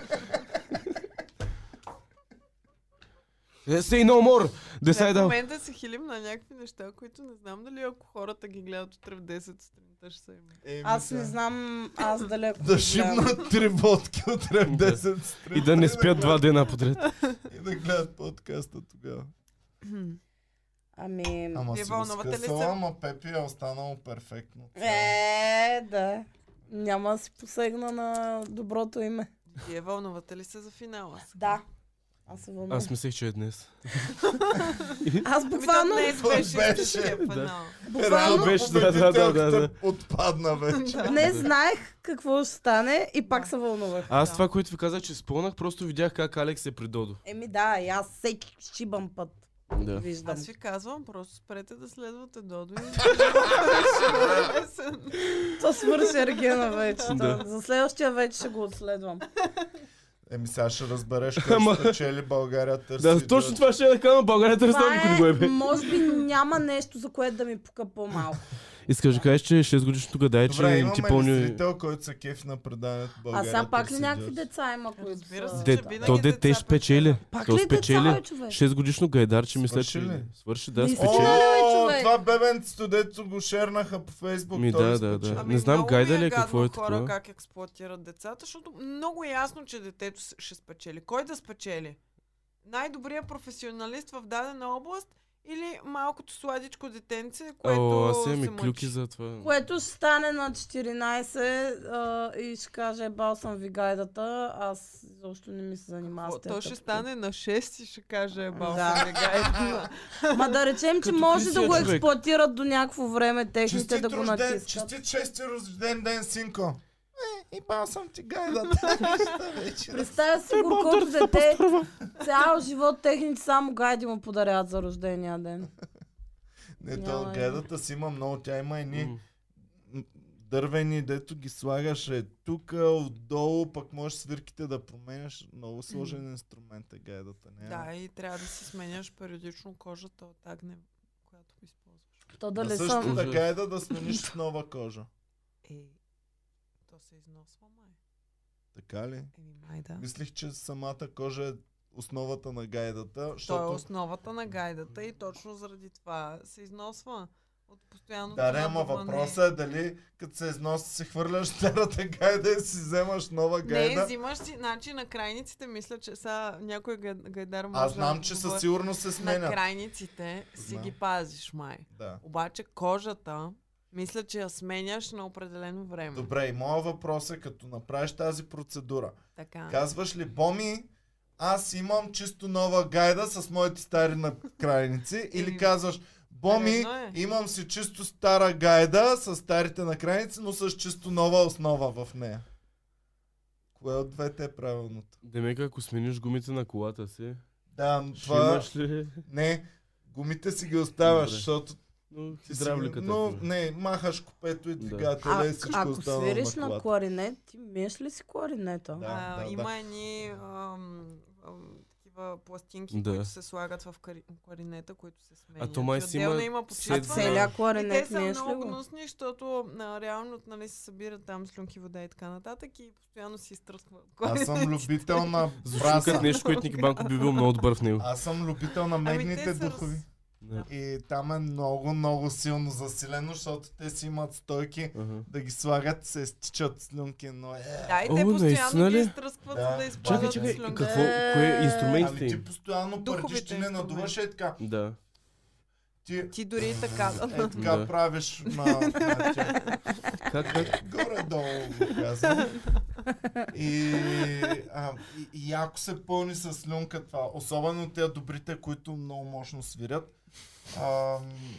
Е, Say no more! Сега в Decide момента се хилим на някакви неща, които не знам дали ако хората ги гледат утре в десет сутринта ще са им. Еми, Аз не сега. знам, аз далеко. Да шибнат три водки утре в десет сутринта и да не спят два дена подред. И да гледат подкаста тогава. Ами, Ама Вие си го вълнувате ли се? скъсала, ама Пепи е останало перфектно. е, да. Няма да си посегна на доброто име. Вие вълнувате ли се за финала? сега? Да. Аз се вълнувам. Аз мислех, че е днес. Аз Ами то буквално, днес То беше беше, истинския да. финал. буквално беше, да, да, да, да, да. Отпадна вече. не знаех какво ще стане и пак се вълнувах. Аз Да. това, което ви казах, че спомнах, просто видях как Алекс е при Додо. Еми да, и аз всеки шибан път Да. виждам. Аз ви казвам, просто спрете да следвате Додо и... То свърши Ергена вече. Да. То- За следващия вече ще го отследвам. Еми сега ще разбереш кой Ама- ще спечели България търси. Да, точно това ще я да кажа, България търси Това никой не го е е, бе. може би няма нещо, за което да ми пука по-малко. Искаш да кажеш, че шест годишното гадае, Добре, че имаме ти ли пълни... зрител, който се кефи на преданието А България сега пак ли търси някакви идиот? деца има, които Разбира са... се, Де, че винаги то дете деца ще спечели. Пак То ли спечели. деца, бе, човек? шест годишно гайдарче, мисля, Свърши че... ли? Свърши, да, Не спечели. стигна ли, бе, О, човек? това бебенцето, дето го шернаха по Фейсбук. Ми, той да, ли да, спечели? да. Ами Не знам много гайда ми ли е, е какво гадно е хора такова. как експлоатират децата, защото много е ясно, че детето с- ще спечели. Кой да спечели? Най-добрият професионалист в дадена област или малкото сладичко детенце, което О, аз се имам и мъчи? клюки за това. Което ще стане на четиринайсет а, и ще каже, бал съм ви гайдата, аз изобщо не ми се занимавам О, с тези То ще тъпки. стане на шест и ще каже бал Да. съм ви гайда. Ма да речем, че Като може да Крисия го човек. експлоатират до някакво време техните Честит да го рожден, натискат. честит шести рожден ден, синко. Е, и бал съм ти гайдата. Представя си горкото дете, цял живот техните само гайди му подаряват за рождения ден. Не, то Няма гайдата си има много, тя има едни М. м, дървени, дето ги слагаш е тук, отдолу, пък можеш свирките да променяш. Много сложен инструмент е гайдата. Не? Да, и трябва да си сменяш периодично кожата от агне, която използваш. То А дали също съм... да- така е да, да смениш с нова кожа. Е, то се износва май. Така ли? Еми май да. Мислих, че самата кожа е основата на гайдата, То е защото... основата на гайдата и точно заради това се износва от постоянното Да, не, ама надуване. въпросът е дали като се износи си хвърляш старата гайда и си вземаш нова Не, гайда. взимаш си, значи на крайниците мисля, че са някой гай- гайдар може Аз знам, да че отговори. със сигурност се На сменят. крайниците си Знам. ги пазиш май. Да. Обаче кожата, мисля, че я сменяш на определено време. Добре, и моят въпрос е, като направиш тази процедура, Така. казваш ли, Боми, аз имам чисто нова гайда с моите стари накрайници, или Еми, казваш, Боми, редно е. имам си чисто стара гайда с старите накрайници, но с чисто нова основа в нея. Кое от двете е правилното? Демека, ако смениш гумите на колата си, Да, ще това... имаш ли... Не, гумите си ги оставяш, Добре. защото Но Ти си- хидравликата. Но не, махаш копето и Да. двигателя и А, всичко ако остава свириш на на колата. кларинет, ти миеш ли си кларинета? Да, а, да, има да. едни ам, ам, такива пластинки, Да. които се слагат в кари... кларинета, които се сменят. А то май И си отделно има има А седем- почистване. целия И те кларинет са миеш ли много го? гнусни, защото а, реално нали, се събират там слюнки, вода и така нататък и постоянно си изтръскват. Аз съм любител на Звучи като браса. нещо, което Ники Банков би бил много добър в него. Аз съм любител на медните те са раз- духови. Да. И там е много, много силно засилено, защото те си имат стойки Ага. да ги слагат, се стичат слюнки, но е... Да, и О, те наистина постоянно ги ли? изтръскват, Да. за да Чакай, изпадат Чакай, чакай, слюнки. какво, кое е инструментите Ами им? ти постоянно Духовите пърдиш, ти не инструменти. надуваш е така. Да. Ти Ти дори и така. е така Да. правиш на, на тях. Как, как? Горе-долу го казвам. И, а, и, и яко се пълни с слюнка това. Особено те добрите, които много мощно свирят. А,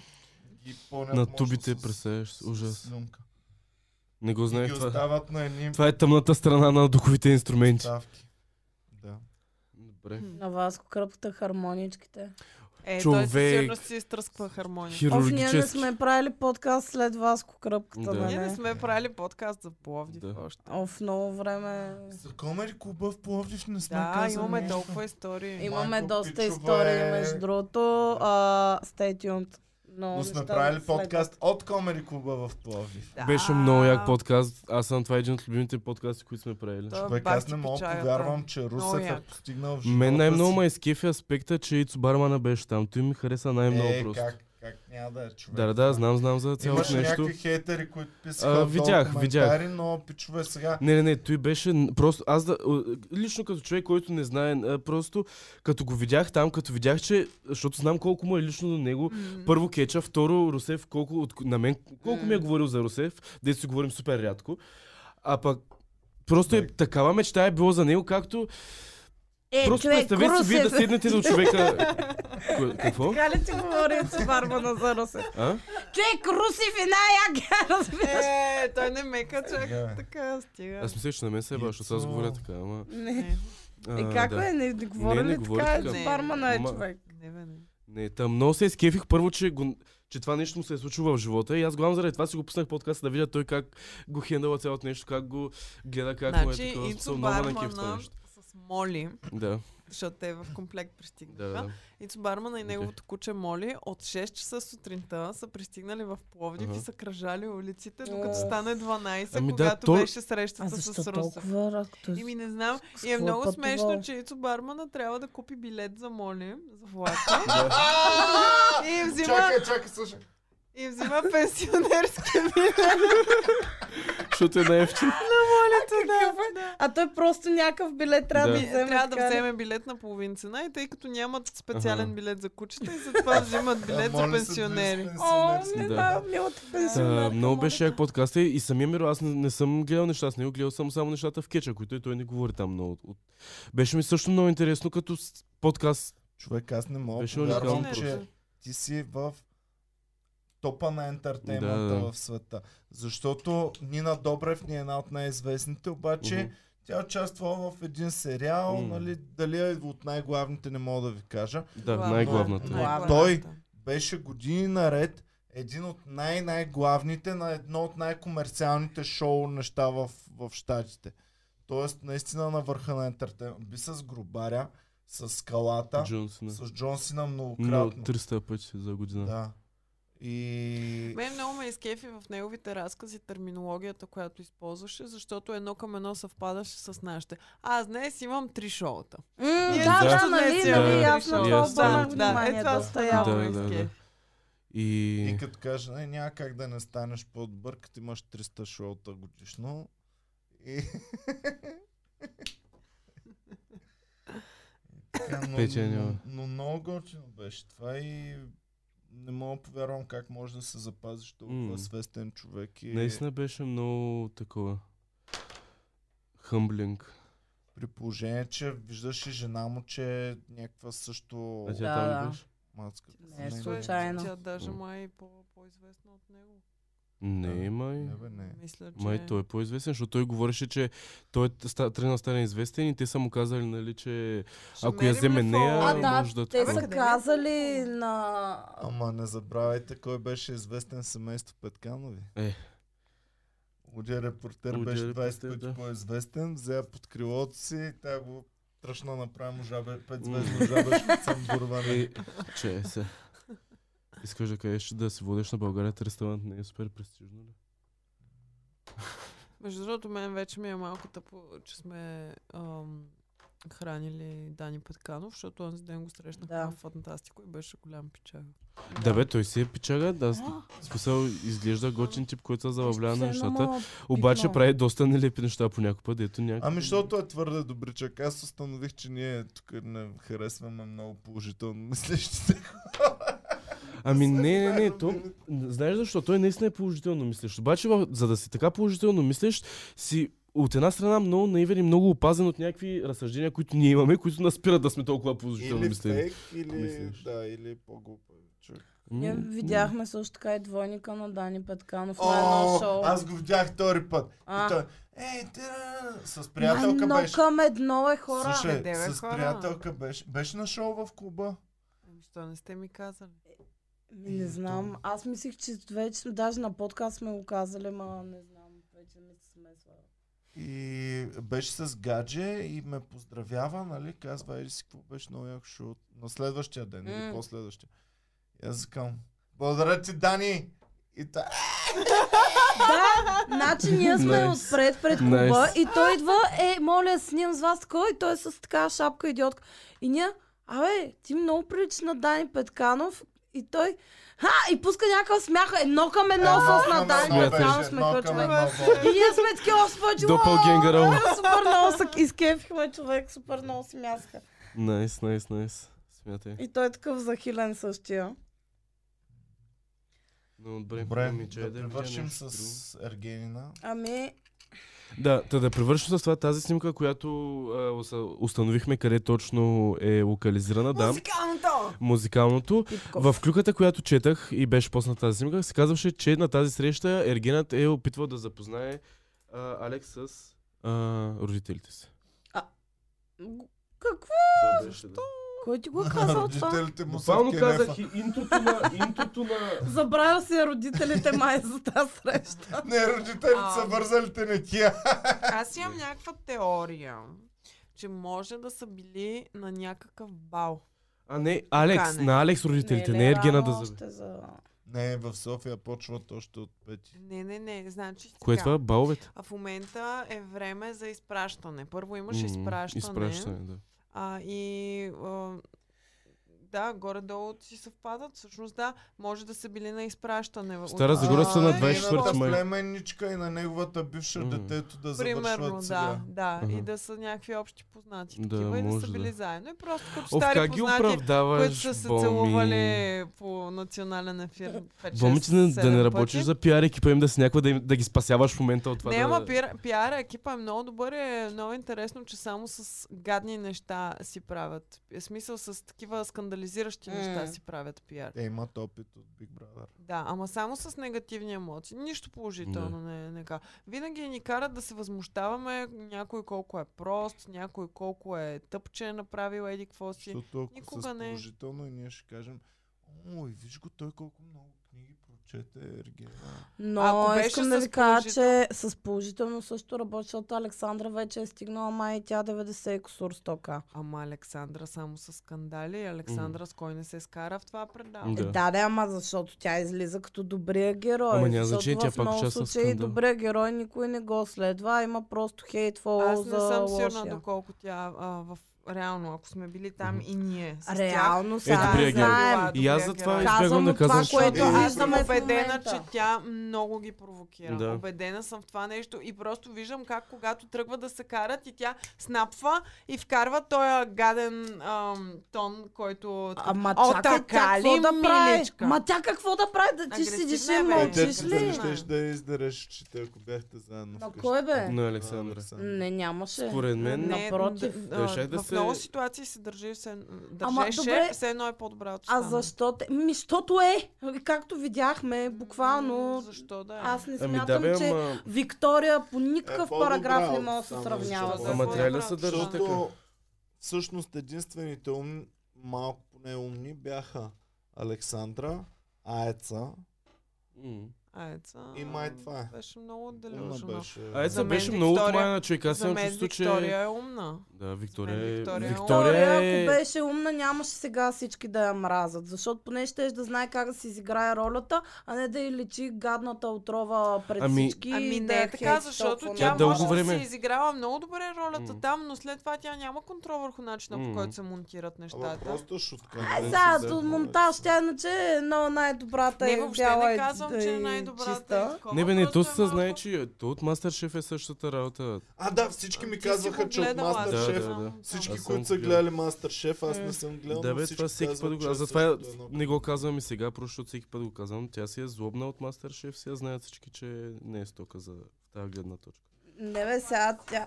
ги пълнят На мощно тубите с- представяш, с ужас. слюнка. Не го И знаех ги това. остават на едни Това е тъмната страна на духовите инструменти. ставки. Да. Добре. На Васко кръпката хармоничките. Е, той със Човек. сигурност си изтръсква хармония. Оф, ние не Хирургически. сме правили подкаст след Васко кръпката, Да. нали? Ние не сме правили подкаст за Пловдив Да. още. Оф, много време. За Комери клуба в Пловдив не сме Да, казали имаме нещо. толкова истории. Имаме Майко, доста пичове. истории, между другото. А, stay tuned. Много Но сме неща правили следват. подкаст от Комери клуба в Пловдив. Да. Беше много як подкаст. Аз съм това е един от любимите подкасти, които сме правили. Да. Човек, бах аз ти не мога да печалята. повярвам, че Много Русев е як. постигнал в живота Мен най-много си. ме изкефи аспекта, че Ицо Бармана беше там. Той ми хареса най-много Е, просто. как, как няма да е човек. Да, да, да, знам, знам за цялото Имаше нещо. някакви хейтери, които писаха А, долу видях, коментари, но пичове сега... Не, не, не, той беше н- просто аз да, о, лично като човек, който не знае, а, просто като го видях там, като видях, че, защото знам колко му е лично до него, М. първо Кеча, второ Русев, колко от, на мен, колко ми е М. говорил за Русев, да си говорим супер рядко, а пък просто е Да. такава мечта е било за него, както Е, просто човек, представете си вие да Русев. седнете до човека. Кое- Какво? Така ли ти говори с Барбана за Русев? А? Човек, Русев е най-якия, разбираш. Е, той не мека, човек. Стига, бе. Така, стига. Аз мисля, че на мен се е баш, защото аз Ицо. говоря така, ама... Не. Не, а, Е, как да. е? Не, не говори не ли говори така? така. С Бармана е Ма- човек. не, бе, не. Не, там много се изкефих първо, че, го, че това нещо му се е случило в живота и аз главно заради това си го пуснах подкаста да видя той как го хендала цялото нещо, как го гледа, как му е Значи, такова. Ицо смисъл, много ме накефи това Бармана нещо. с Моли, Да, защото те в комплект да, пристигнаха. да. Ицо Бармана и Окей. неговото куче Моли от шест часа сутринта са пристигнали в Пловдив Ага. и са кръжали улиците, О. докато стане дванайсет, Ами да, когато то- беше А срещата защо с Русев. толкова рак? И ми не знам. С И е какво много пътувал? смешно, че Ицо Бармана трябва да купи билет за Моли, за влака. и взима, Чакай, чакай, слушай. и взима пенсионерски билет. Защото е най-ефтин. да, да. А той просто някакъв билет трябва да, Да. вземе. Трябва да така ли? вземе билет на половин цена и тъй като нямат специален Аха. билет за кучета и затова взимат билет за моля се, пенсионери. две О, пенсионерски. не Да. да, милата А, пенсионерка. много моля. беше як подкаст и, и самия Миро, аз не, не съм гледал неща с него, гледал съм само нещата в Кеча, които и той не говори там много. От... Беше ми също много интересно като с- подкаст. Човек, аз не мога Беше да повярвам, уникално че просто. ти си в топа на ентертеймента Да, да. в света. Защото Нина Добрев ни е една от най-известните, обаче Мгм. тя участва в един сериал, М. нали, дали е от най-главните, не мога да ви кажа. Да, Главна. най-главната. Най- Той беше години наред един от най-най-главните на едно от най-комерциалните шоу неща в, в щатите. Тоест, наистина на върха на ентертеймент. Би с Грубаря, с Скалата, Джонсона. с Джонсина Много многократно. триста пъти за година. Да. И... Мен много ме изкефи в неговите разкази терминологията, която използваше, защото едно към едно съвпадаше с нашите. Аз днес имам три шоута. М, Ние Да, също да, нали, днес нали, имаме аз на това шоу. обърнах Да, внимание е, това доста стана явно. Да, много да, да. изкефи. И... И като кажа, не, няма как да не станеш по-добър, като имаш триста шоута годишно. И... така, но, Петя но, няма. но много готино беше това и не мога да повярвам как може да се запазиш толкова М. свестен човек. И Наистина беше много такова. Хъмблинг. при положение, че виждаш и жена му, че е някаква също А тя Да, там ли да. беше? мацка. Не е Не, не. случайно. Тя даже М. май е по- по-известна от него. Не, май. Не, бе, не. Мисля, че... Май той е по-известен, защото той говореше, че той е ста- тръгнал да стане известен и те са му казали, нали, че Ще ако я мерим вземе ли нея, А, фолуъри? да, може да те такова. са Къде? казали на... Ама не забравяйте кой беше известен семейство Петканови. Е. Лудия репортер Лудия беше двайсет репортер, пъти да. по-известен, взе под крилото си и тя го тръщна направо жабе, пет звездно жабе, шпицам бурване. Е, че се. Искаш да кажеш, че да си водиш на България ресторант не е супер престижно ли? Между другото, мен вече ми е малко тъпо, че сме ам, хранили Дани Петканов, защото онзи ден го срещнах Да. в Фантастико и беше голям пичага. Да бе, той си е пичага, да. В смисъл, изглежда готин тип, който се забавлява на нещата. Обаче прави доста нелепи неща по някой път, ето някакъв. Ами, защото е твърде добричък. Аз установих, че ние тук не харесваме много положително мислещите. Ами не, не, не, то, знаеш защо? Той наистина е положително мислещ. Обаче, в- за да си така положително мислещ, си от една страна много наивен и много опазен от някакви разсъждения, които ние имаме, които нас спират да сме толкова положително Или мислени. фейк, или, Мислиш. да, или по-глупа. човек. Ние М, видяхме също така и двойника на Дани Петканов на О, едно шоу. аз го видях втори път. А. И той, ей, тя, с приятелка едно беше. към едно е хора. Слушай, Къде, бе, с хора? приятелка беше. Беше на шоу в клуба. Ами, що не сте ми казали? Ми, не знам. Аз мислих, че вече сме- даже на подкаст сме го казали, ма не знам. Вече ми се смесва. И беше с гадже и ме поздравява, нали? Казва, ели си, какво беше много яко шоу. На следващия ден или М. последващия. И аз казвам, благодаря ти, Дани! И та... Да, значи ние сме Nice. отпред пред клуба Nice. и той идва, е, моля, снимам с вас такова и той е с така шапка идиотка. И ние, абе, ти много прилича на Дани Петканов и той, ха, и пуска някакъв смях, едно към едно с на Дани едно Петканов беше, смеха, човек. човек. И ние сме такива спочи, Допългенгъра. супер много се изкефихме, човек, супер много си мясха. Найс, найс, найс. Смятай. И той е такъв захилен същия. Но добре, Добре, ами, че да да видя привършим нещо друго. с Ергенина. Ами, Да, та да привършим с това тази снимка, която а, уса- установихме къде точно е локализирана. Да, Музикалното! музикалното. Пипков. В клюката, която четах и беше посната тази снимка, се казваше, че на тази среща Ергенът е опитвал да запознае а, Алекс с а, родителите си. Какво? Това беше, да. Кой ти го е казал това? Родителите му са Буквално в казах кенефа. и интрото на, интрото на... Забравя си родителите май за тази среща. Не, родителите са А. вързали тенекия. Аз имам някаква теория, че може да са били на някакъв бал. А не, Алекс, Покане. на Алекс родителите, ли не, Ергена да рано заби. още за... Не, в София почват още от пети. Не, не, не, значи Кое е сега. това? Баловете? А в момента е време за изпращане. Първо имаш М, изпращане. Изпращане, да. А, и а, да, горе-долу си съвпадат. Всъщност да, може да са били на изпращане. в- Стара от- Загора са на А, двайсет и четвърти нейната май. племенничка и на неговата бивша М. детето да Примерно, завършват сега. да, да. Аха. И да са някакви общи познати. Да, Такива и да може са да. били заедно. И просто като Оф, стари как ги познати, които оправдаваш, са се Боми? целували по национален ефир. пет, Боми, шест, ти да, да не седем работиш пъти. за пиар екипа им да си някаква да, им- да ги спасяваш в момента от това Не, да... ама пиар, пиар екипа е много добър и е много интересно, че само с гадни неща си правят. В смисъл с такива скандализиращи М. неща си правят пиар. Те имат опит от Big Brother. Да, ама само с негативни емоции. Нищо положително не е нека. Винаги ни карат да се възмущаваме някой колко е прост, някой колко е тъп, че е направил еди какво си. Защото ако Никога с не. положително и ние ще кажем, ой, виж го той колко много книги прочете, Ергена. Но Ако беше искам да с ви кажа, положител- че с положително също работи, защото Александра вече е стигнала май и тя деветдесет кусур стока. Ама Александра само с скандали. Александра с кой не се скара в това предаване. Да. Да. Е, да, да, ама защото тя излиза като добрия герой. Ама няма защото значение, тя в пак много участва в случаи скандал. добрия герой никой не го следва, има просто хейтфол Аз не за съм сигурна лошия. доколко тя а, в реално, ако сме били там Мгм. и ние. С Реално Е, сега добрия не герой. знаем. Била И аз добрия затова герой. избягвам Казвам да от това, казвам, че... което Е, виждаме в убедена, момента. че тя много ги провокира. Да. Убедена съм в това нещо и просто виждам как когато тръгва да се карат и тя снапва и вкарва този гаден ам, тон, който... Ама О, чакай, тя така какво ли, да прави? миличка? Ма тя какво да прави? Да ти Агресивна седиш и е, бе. Е, мълчиш дето ли? дали ли? щеш да издереш очите, ако бяхте заедно На вкъщи. кой бе? На Александра. Не, нямаше. Според мен... Не, Напротив. д- Да, а, щях да в се много ситуации се държи все, Ама, държеше, добре. все едно е по-добре от А останалите. защо? Те... Ми, защото е. Както видяхме, буквално. М, Защо да е? Аз не Ами да смятам, бе, че ама... Виктория по никакъв Е, по-добра параграф не от може да се само сравнява. защото- с- Ама Да, трябва ли да да, се държи така? Защото всъщност единствените ум, малко поне умни бяха Александра, Аеца М. Аеца. и май това е. Беше много Умна делюжена. беше. Айца За мен беше много Виктория- отмаяна човек. Аз За имам мен чувство, че... Виктория е умна. Да, Виктория За мен е... Виктория е Виктория, е... ако беше умна, нямаше сега всички да я мразят. Защото поне ще да знае как да си изиграе ролята, а не да й лечи гадната отрова пред Ами- всички. Ами и не да е я така, хейти защото толкова тя Тя много. дълго може да време- си изиграва много добре ролята М. там, но след това тя няма контрол върху начина, М. по който се монтират Ама нещата. просто шутка. Ай, не сега, си до взема, монтаж, тя иначе е едно най-добрата Не, е въобще бяла не и- казвам, че е и най-добрата. чиста. и такова, Не бе, не, просто то е се малко- знае, че то от Мастершеф е същата работа. А, да, всички ми Ти си казваха, го че от гледала, аз Мастершеф, Да, да, да. всички, Аз съм които са гледал. гледали Мастершеф, аз М. не съм гледал, Да но бе, всички това всеки казват, път че го... е Затова същото едно. не го казвам и сега, просто защото всеки път го казвам. Тя си е злобна от Мастершеф, сега знаят всички, че не е стока за тази гледна точка. Не бе, сега тя...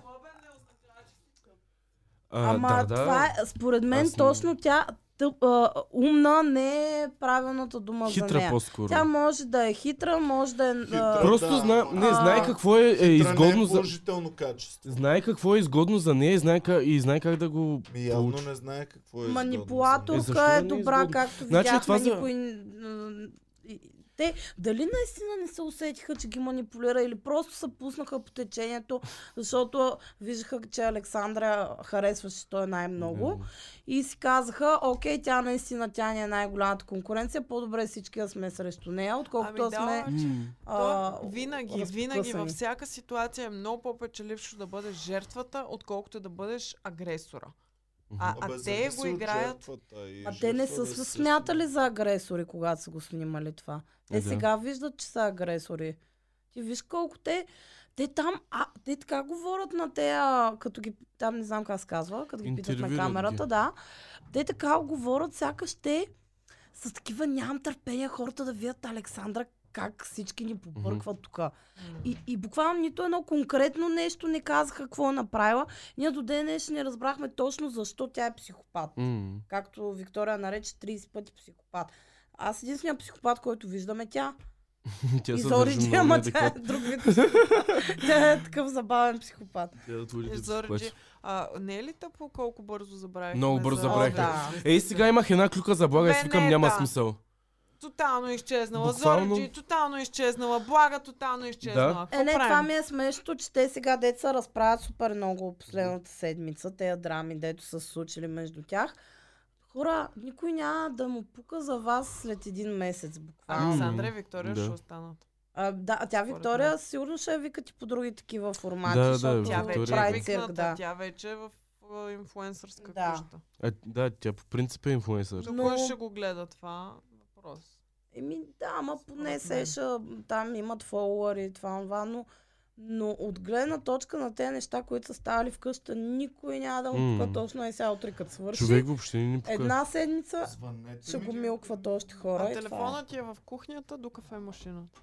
А, Ама да, да. това е, според мен, Аз не- точно тя тъп, а, умна не е правилната дума за Хитра нея. по-скоро. Тя може да е хитра, може да е... а, Хитра. Просто Да, зна... ама- не знае А, какво е, е Хитра не изгодно е за... положително качество. Знае какво е изгодно за нея и знае как, и знае как да го Ми явно получи. не знае какво е изгодно за Манипулаторка Е, е, защо да не е добра, изгодно? както Значи видяхме. това за- Никой... м, и- Те дали наистина не се усетиха, че ги манипулира или просто се пуснаха по течението, защото виждаха, че Александра харесваше той най-много Да. и си казаха, окей, тя наистина тя ни е най-голямата конкуренция, по-добре всички да сме срещу нея, отколкото Ами да да, сме... обаче, М. а, То винаги, разпокъсани. винаги във всяка ситуация е много по-печелившо да бъдеш жертвата, отколкото да бъдеш агресора. А, а Абе, те зависи го от играят. жертвата и А те не са жертвата се също. смятали за агресори, когато са го снимали това. Те Е, да. сега виждат, че са агресори. Ти виж колко те... Те там, а, те така говорят на тея, като ги, там не знам как се казва, като ги питат на Интервюрат камерата, ги. да. Те така говорят, сякаш те с такива нямам търпение хората да видят Александра как всички ни побъркват тук. И, и буквално нито едно конкретно нещо не казаха какво е направила. Ние до ден днешен не разбрахме точно защо тя е психопат. М. Както Виктория нарече трийсет пъти психопат. Аз единственият психопат, който виждаме, тя. Тя И се Зори държи Джи, много ама тя е неадекватно. друг вид психопат. Тя е такъв забавен психопат. Тя да твори Е, да Зори плаче. Джи, а, не е ли тъпо колко бързо забравихме? Много бързо за- забравихме. О, да. Ей, сега имах една клюка за блага и си викам, няма Венета. смисъл. Тотално изчезнала. Буквално- Зориджи, тотално изчезнала. Блага, тотално изчезнала. Да. Какво Е, не, правим? това ми е смешно, че те сега деца разправят супер много последната седмица, тези драми, дето са се случили между тях. Хора, никой няма да му пука за вас след един месец, буквално. Александра и М, Виктория да. ще останат. А, да, а тя Според Виктория мен. сигурно ще я викат и по други такива формати, Да, да, защото Тя Виктория вече е прави викната, цирк, да. тя вече е в а, инфлуенсърска Да. къща. А, да, тя по принцип е инфлуенсър. До Но- кой ще го гледа това? Въпрос. Еми да, ама поне Според мен. сеша, там имат фолуари и това, това, но, но от гледна точка на тези неща, които са ставали в къща, никой няма да му М. пука точно и сега утре като свърши. Човек въобще не ни пука. Една седмица Звънете ще ми го ги. милкват още хора. А и това е. телефонът ти е в кухнята до кафемашината.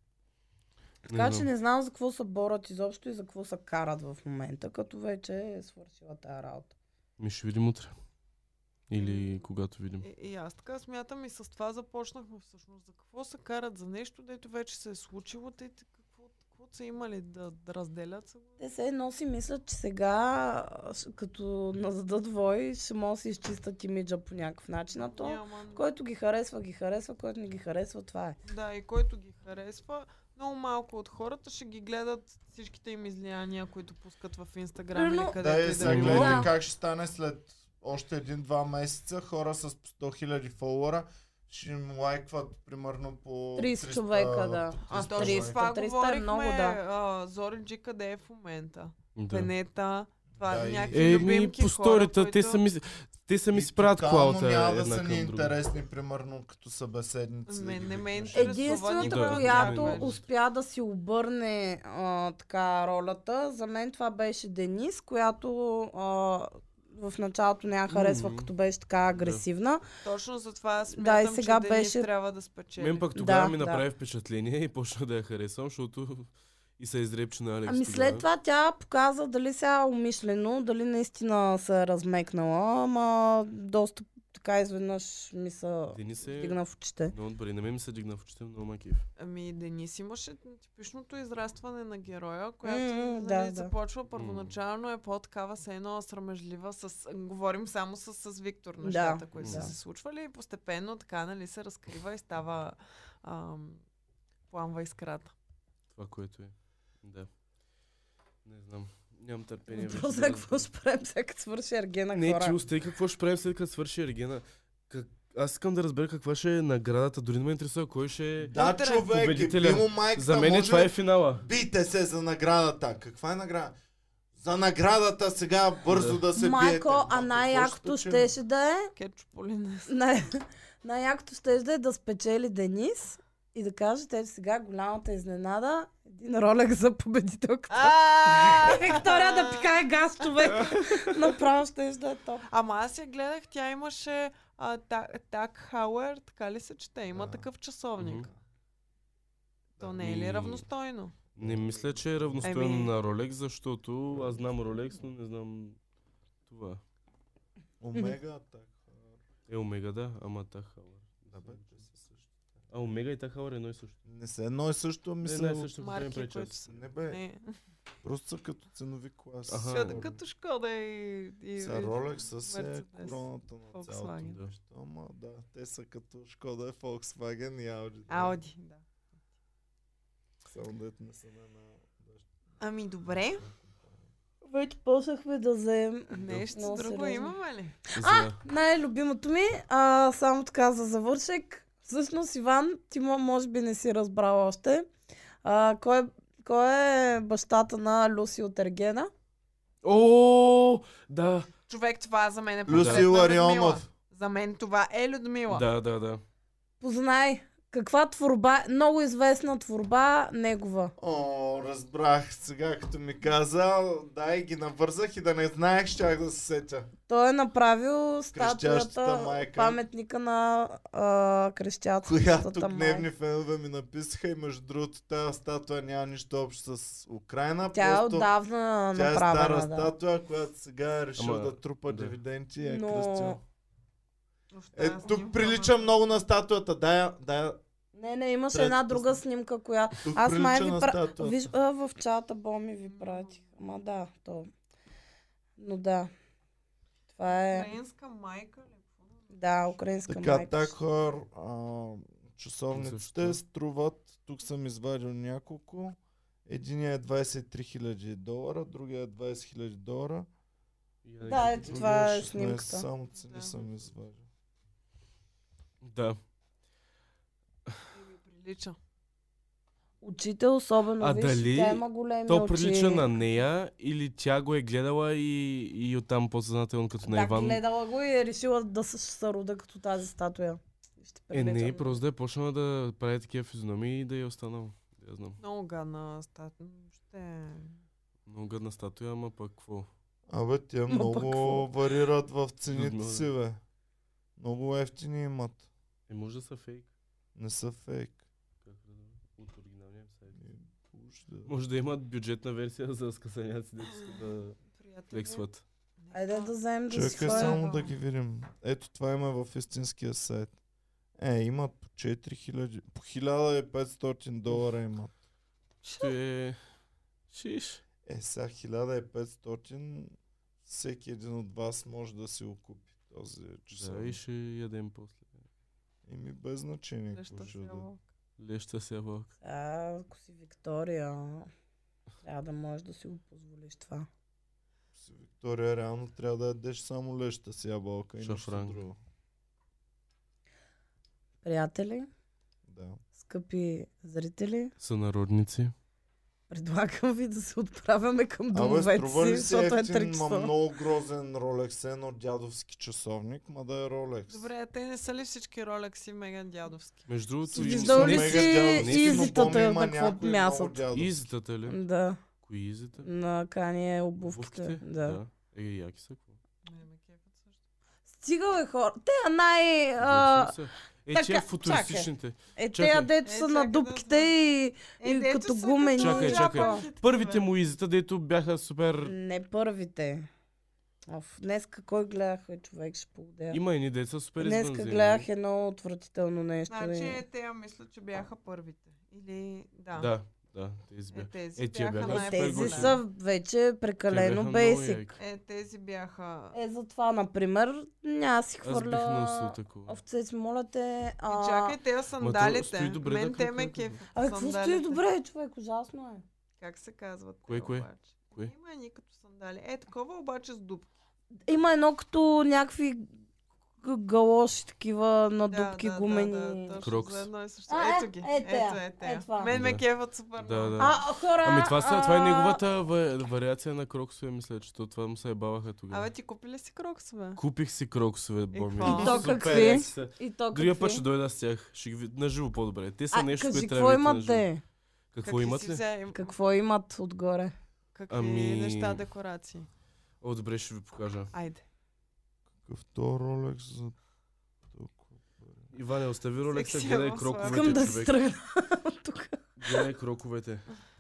Така че знам. не знам за какво се борят изобщо и за какво се карат в момента, като вече е свършила тази работа. Ми ще видим утре. Или когато видим. И, и аз така смятам и с това започнахме всъщност. За какво се карат? За нещо, дето вече се е случило, те те какво, какво са имали да, да разделят? Са го- Те се едно си мислят, че сега, ш- като назадат вой, ще могат да си изчистят имиджа по някакъв начин. А то, Няма. който ги харесва, ги харесва, който не ги харесва, това е. Да, и който ги харесва, много малко от хората ще ги гледат всичките им излияния, които пускат в Инстаграм или Примерно- където Да, и и да сега било. гледайте Да. как ще стане след още един-два месеца. Хора с по сто хиляди фолуара ще им лайкват примерно по трийсет триста човека, да. триста А, Точно триста, с това триста е говорихме. много, да. А, Зориджи къде е в момента? Да. Венета. Това Да, е и- някакви Еми, любимки по хора, сторията, те които- сами, те сами И си правят тотално клаута няма да една са към ни друга. интересни, примерно като събеседници. Не, да ги не ме викнеш. интересува Единствената, никой Да, която да, да. успя да си обърне а, така ролята, за мен това беше Денис, която а, в началото не я харесва, Мгм. като беше така агресивна. Точно за това аз смятам, Да, и сега че Денис беше- трябва да спечели. Мен пък тогава Да, ми да. направи впечатление и почнах да я харесвам, защото И се изрепчи на Алекс. Ами след това тя показа дали сега умишлено, дали наистина се е размекнала, ама доста така изведнъж ми се Денис е дигна в очите. много добре. На мен ми се дигна в очите, много ма кеф. Ами Денис имаше типичното израстване на героя, която М, нали, да, да. започва първоначално е по-такава се едно срамежлива с... Говорим само с, с Виктор нещата, които да. са се случвали и постепенно така нали се разкрива и става ам, пламва искрата. Това, което е. Да. Не знам. Нямам търпение. вече Просто да какво ще правим сега като свърши Ергена, Не, хора? че остай какво ще правим след като свърши Ергена. Как... Аз искам да разбера каква ще е наградата. Дори не ме интересува кой ще е... Да, Утре. човек, Победителя. би му майката, За мен може това ли- е финала. Бийте се за наградата. Каква е награда? За наградата сега бързо да, Да. се биете. Майко, Ма, а какво най-якото ще спечелим? щеше да е, Кетчуполина. най- най-якото щеше да е да спечели Денис и да каже, те сега голямата изненада, един ролек за победителката. Виктория да пикае газ, човек. Направо щеше да е топ. Ама аз я гледах, тя имаше а, та, Так Хауер, така ли се чете? Има Да. такъв часовник. Мгм. То не е ли Ами, равностойно? Не мисля, че е равностойно Еми- на Ролекс, защото аз знам Ролекс, но не знам това. Омега, так. Е, Омега, да, ама Тахауър. Да, бе, те са също. А, Омега и Тахауър е едно и също. Не се едно и също, Не, мисля. не, е също време Марки, пречат. които са... Не бе, Не. просто са като ценови класи. Аха. Шкода, като Шкода и... и Са и- Rolex с е Мерцедес, короната на цялото Volkswagen. Да. нещо. Ама да, те са като Шкода, Volkswagen и Audi. Ауди, да. Само дето не са на една... Ами добре, Вече почнахме да вземем нещо Много друго сериозно. имаме ли? За... най-любимото ми, а, само така за завършек. Всъщност, Иван, ти мо- може би не си разбрал още. А, кой, е- кой е бащата на Люси от Ергена? О, да. Човек, това за мен е Люси портрет на Людмила. Ларионов. За мен това е Людмила. Да, да, да. Познай, каква творба, много известна творба, негова. О, разбрах. Сега като ми каза, дай ги навързах и да не знаех, щях да се сетя. Той е направил Крещящата статуята, майка. паметника на а, крещящата Която майка. гневни фенове ми написаха и между другото тази статуя няма нищо общо с Украина. Тя е просто отдавна тя е стара направена, да. статуя, която сега е решил Ама, да трупа да. дивиденти и е Но- кръстил. В Е, тази тук снимка, прилича ама- много на статуята. Дай, я- дай, я- Не, не, имаше Третата една друга снимка. снимка, която... тук Аз май прилича ви на пра... статуята. Виж, а, в чата Боми ви пратих. Ама да, то... Но да. Това е... Украинска майка ли? Да, украинска Така, майка. так хор, а, часовниците Защо? струват, тук съм извадил няколко. Единият е двайсет и три хиляди долара, другия е двайсет хиляди долара. Да, ето другия това е шестнайсет, снимката. Само цени Да. съм извадил. Да. И ми прилича. Очите особено, А виж, дали тя има големи То очи. прилича на нея или тя го е гледала и, и оттам по-съзнателно като на Да, Иван? гледала го и е решила да се се рода като тази статуя. Ще Е, прилича не, много. просто да е почнала да прави такива физиономии и да е останал. Да я знам. Много гадна статуя. Ще... Много гадна статуя, ама пък какво? Абе, те Ма много пък какво? варират в цените Людмила. си, бе. Много ефтини имат. Е, може да са фейк. Не са фейк. Как да знам? От оригиналния сайт. И уж да- Може да имат бюджетна версия за скъсаняци, да искат да Приятели. флексват. Айде да вземем да си Чакай сложим. само да ги видим. Ето това има в истинския сайт. Е, имат по четири хиляди, по хиляда и петстотин долара имат. Ще е... Шиш. Е, сега хиляда и петстотин всеки един от вас може да си го купи този Да, часовник. и ще ядем после. Еми без значение. Леща какво ще си да. яло. Леща се вълк. А, ако си Виктория, трябва да можеш да си го позволиш това. Си Виктория реално трябва да ядеш само леща си ябълка и нищо Шафран. друго. Приятели, Да. скъпи зрители, Сънародници. предлагам ви да се отправяме към Абе, домовете струва ли си, си защото е три ефтин, ма часа. много грозен Rolex, едно дядовски часовник, ма да е Rolex. Добре, а те не са ли всички ролекси мега дядовски? Между другото, Всички Виждал са ли мега си дядовски, но изитата Боми има на какво някои много мясат? дядовски. изитата ли? Да, Кои изита? на Кание обувките. Обувките? Да. Е, яки са, какво? Не ме кефят също. Стига бе хора. Те най... А, Готини са. Е, Така, че футуристичните. Е, Чакай. те дето Е, са чакай на да дупките знам. и, Е, и дето като са гумени. Чакай, като чакай. жабките Първите такива. му изита, дето бяха супер... Не първите. Оф, днеска кой гледах, бе, човек, ще погодя. Има едни деца супер Днеска извънземни. гледах едно отвратително нещо. Значи и- е, те я мисля, че бяха първите. Или да. Да, да, тези Е, бяха. тези Е, тия бяха бяха Е, супер тези готини. са вече Те прекалено бяха много бейсик. яки. Е, тези бяха... Е, затова, например, няма да си Аз бих носил хвърля такова. овце си, моля те. И А... чакай, те то сандалите. стои добре Мен да те ме краката. кефят. Абе, какво стои сандалите. добре, човек, ужасно е. Как се казват? Кое, те кое? обаче? Кое? Има едни като сандали. Е, такова обаче с дупки. Има едно като някакви г- галоши такива на Да, дупки да, гумени. Да, да, точно Крокс. за едно и също. А, Ето е, ги. е, тея, Ето, е, тея. е това. Мен ме Да. кефат супер Да, много. да. А, хора, Ами това, са, това е а, неговата ва- вариация на кроксове, мисля, че то- това му се ебаваха тогава. Абе, ти купи ли си кроксове? Купих си кроксове, Боми. какво? И то Супер какви? яки са. И то Другия какви? път ще дойда с тях. Ще ги видя наживо по-добре. Те са А, нещо, кажи, което какво трябва да видите имат наживо. те? Какво Какви имат си ли? Е, взе? Какво имат отгоре? Какви Ами- неща, декорации? О, добре, ще ви покажа. Айде. Какъв то Ролекс за толкова пари? Иване, остави ролекса, Секси, гледай ама кроковете, Искам да се човек. тръгна тук. Гледай кроковете.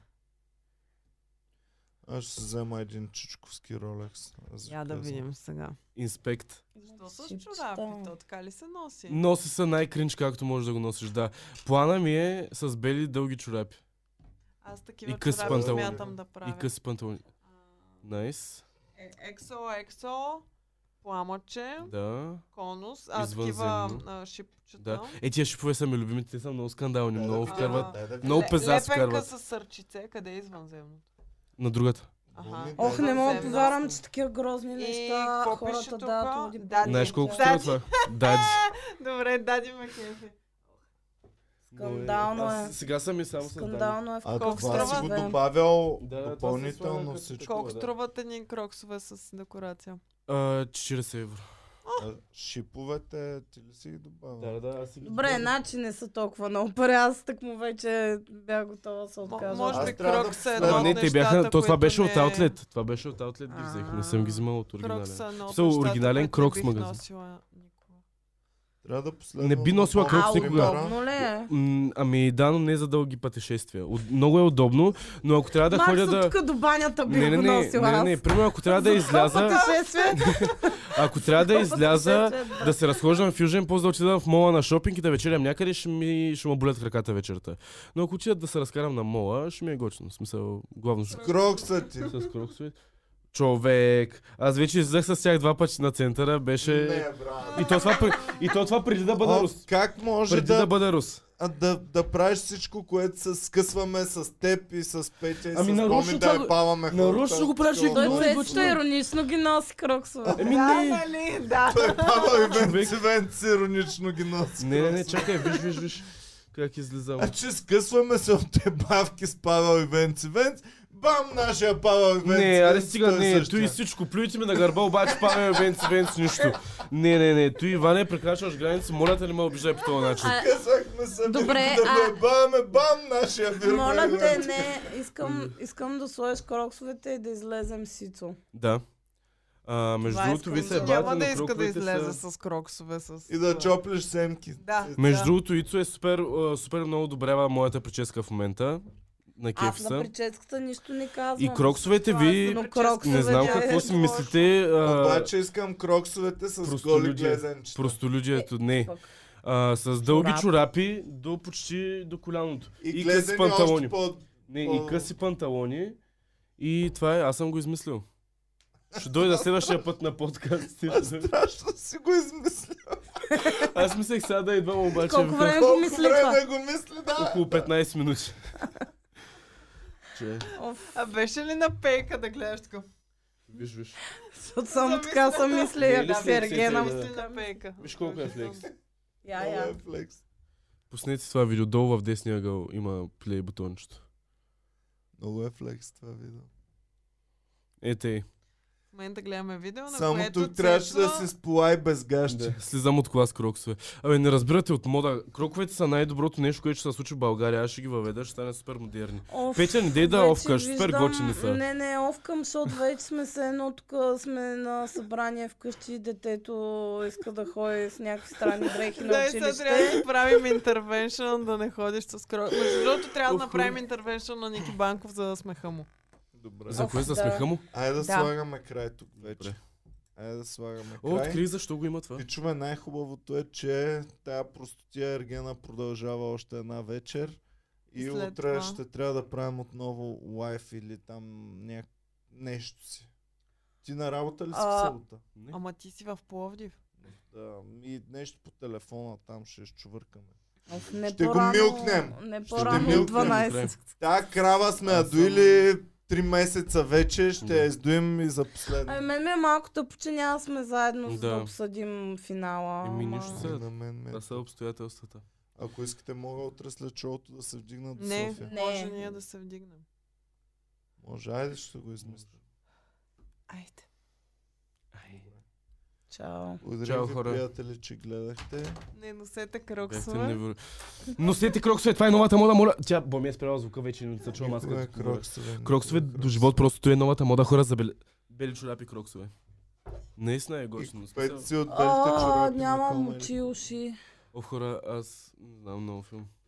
Аз ще си взема един чичковски Ролекс. аз ви Я да казвам. видим сега. Инспект. Що с Шипчета. чорапи? То така ли се носи? Носи се най-кринч, както можеш да го носиш, да. Плана ми е с бели дълги чорапи. Аз такива И къси чорапи панталони. смятам да правя. И къси панталони. Найс. Е, Ексо, ексо, пламъче, Да. конус, а Извънземно. такива а, шипчета. Да. Е, тия шипове са ми любими, те са много скандални, Дай да много видим, вкарват. дай да видим. Много Ле- пезац Лепенка вкарват. с сърчице, къде е извънземно? На другата. Аха. Боми, Ох, дай не да мога да взема. повярвам, че такива грозни И неща какво пише хората тук? дават води. Дади. Знаеш колко Дади. струва това? Дади. Добре, дади ме кефи. Скандално е. Аз сега съм и само с Дади. Скандално е в А Колко това си струва? го добавял Да, да, това се допълнително слага като всичко. такова. Колко да. струват едни кроксове с декорация? А, четирийсет евро. А, шиповете ти ли си ги добавил? Да, да, аз си ги Добре, добавям. значи не са толкова много пари. Аз так му вече бях готова да се М- откажа. може Аз би трябва да крокс е едно последвам. Ама от не, те бяха, нещата, то това които беше от не- аутлет. Това беше от аутлет ги взех. Не съм ги взимал от Крокс оригинален. е едно от Са нещата, оригинален които не Крокс бих магазин. носила никога. Трябва да последвам. Не би носила на Крокс А, по-добра. никога. удобно ли е? М, ами да, но не за дълги пътешествия. От, много е удобно, но ако трябва да Макс ходя от да... тук до банята бих Не, не, го не, носила не, аз. не, не, примерно ако трябва да За изляза, пътешествие. ако трябва да изляза, Пътешествие, да се разхождам в Южен, после да отида в мола на шопинг и да вечерям някъде, ще ми ще ме болят краката вечерта. Но ако отида да се разкарам на мола, ще ми е гочно. В смисъл, главно ще... Крокса ти. С кроксове. Човек, аз вече излезах с тях два пъти на центъра, беше... Не, брат. И то това, при- и то това преди да бъда О, рус. как може Преди да, да бъда рус. а, да, да правиш всичко, което се скъсваме с теб и с Петя и Ами с нарочно Боми това да го- я баваме хората. нарочно го правиш, Такова. Той Много е често готино. иронично ги носи кроксове. Еми Да, не. нали? Да. Той пава и Човек. венци, венци иронично ги носи. Не, не, не, чакай, виж, виж, виж. Как излизам. А че скъсваме се от те бавки с Павел и Венци. Венци, бам, нашия Павел и Венци. Не, аре Венци, стига, той не, същия. той всичко. Плюйте ми на гърба, обаче Павел Венци, Венци, нищо. Не, не, не, той Иване, прекрачваш граници, моля те, не ме обиждай по този начин. А, Късахме се, Добре, да а- ме баваме, бам, нашия Вирго. Моля и те, Венци. не, искам, искам да сложиш кроксовете и да излезем сицо. Да. А, между Това другото, ви искам се да- бавите, Няма да но иска да кроковете излезе са... с кроксове. С... И да чоплиш семки. Да. Между Да. другото, Ицо е супер, а, супер много одобрява моята прическа в момента. На Аз кефса. на прическата нищо не казвам. И кроксовете ви, Но кроксовете не знам е какво си лошо. мислите, а, Обаче искам кроксовете с голи простолюдие. глезенчета. простолюдието, не. Пък. А, с дълги Чорап. чорапи до почти до коляното. И, И къси глезени панталони. още по... Не, О. и къси панталони. И това е, аз съм го измислил. Ще дойда следващия път на подкаст. Аз страшно си го измисля. Аз мислех сега да идвам, обаче Колко викам, време го Колко мисли това? време го мисли, да. около петнайсет минути. Че, Оф, А беше ли на пейка да гледаш такъв? виж, виж. защото само така съм Не е мисля, ли ако флекси, се ергена. да. Мисли на пейка. Виж колко е флекс. Я, Това я. е флекс. Пуснете това видео, долу в десния ъгъл има плей бутончето. Много е флекс това видео. Ете й. В момента гледаме видео, на Само което тук трябваше да Цецо- се сполай без гащи. Да, слизам от клас кроксове. Абе, не разбирате от мода. Кроковете са най-доброто нещо, което ще се случи в България. Аз ще ги въведа, ще стане супер модерни. Оф, Петя, не дей да вече овкаш, супер виждам- готини са. Не, не, овкам, защото вече сме се едно тук, сме на събрание вкъщи, детето иска да ходи с някакви странни дрехи на Да, и сега трябва училище. да правим интервеншън, да не ходиш с крок. Между другото, трябва да Ох, направим интервеншън на Ники Банков, за да смеха му. Добре. За Оф, кое? За да. смеха му? Айде да, Да. слагаме край тук вече. Добре. Айде да слагаме О, край. откри, защо го има това? Пичове, най-хубавото е, че тая простотия Ергена продължава още една вечер. И След утре това? ще трябва да правим отново лайф или там ня... нещо си. Ти на работа ли си А, в селото? Не. Ама ти си в Пловдив. Да, и нещо по телефона там ще чувъркаме. Оф, не Ще го по-рано- милкнем. Не Ще по-рано милкнем. от дванайсет. Тая крава сме я Аз съм- доили три месеца вече, ще Да. я издуем и за последно. Ами мен ми е малко тъпо, че няма сме заедно, за да, Да. обсъдим финала. Еми, ама- нищо И се- на мен ме... Това са обстоятелствата. Ако искате, мога утре след шоуто да се вдигна до Не, София. Не. може ние да се вдигнем. Може, айде ще го измисля. Айде. Чао. Благодаря Чао, ви, хора. приятели, че гледахте. Не носете Бяхте кроксове. неверо... Носете кроксове, това е новата мода, моля. Тя, Боми е спряла звука, вече не се чувам аз Никога като говоря. кроксове. никога Кроксове до кроксове. живот, просто това е новата мода, хора за бели, бели чорапи кроксове. Наистина е И готино. купете си от белите А, чорапи на нямам Кома или очи, уши. О, хора, аз не знам много филм.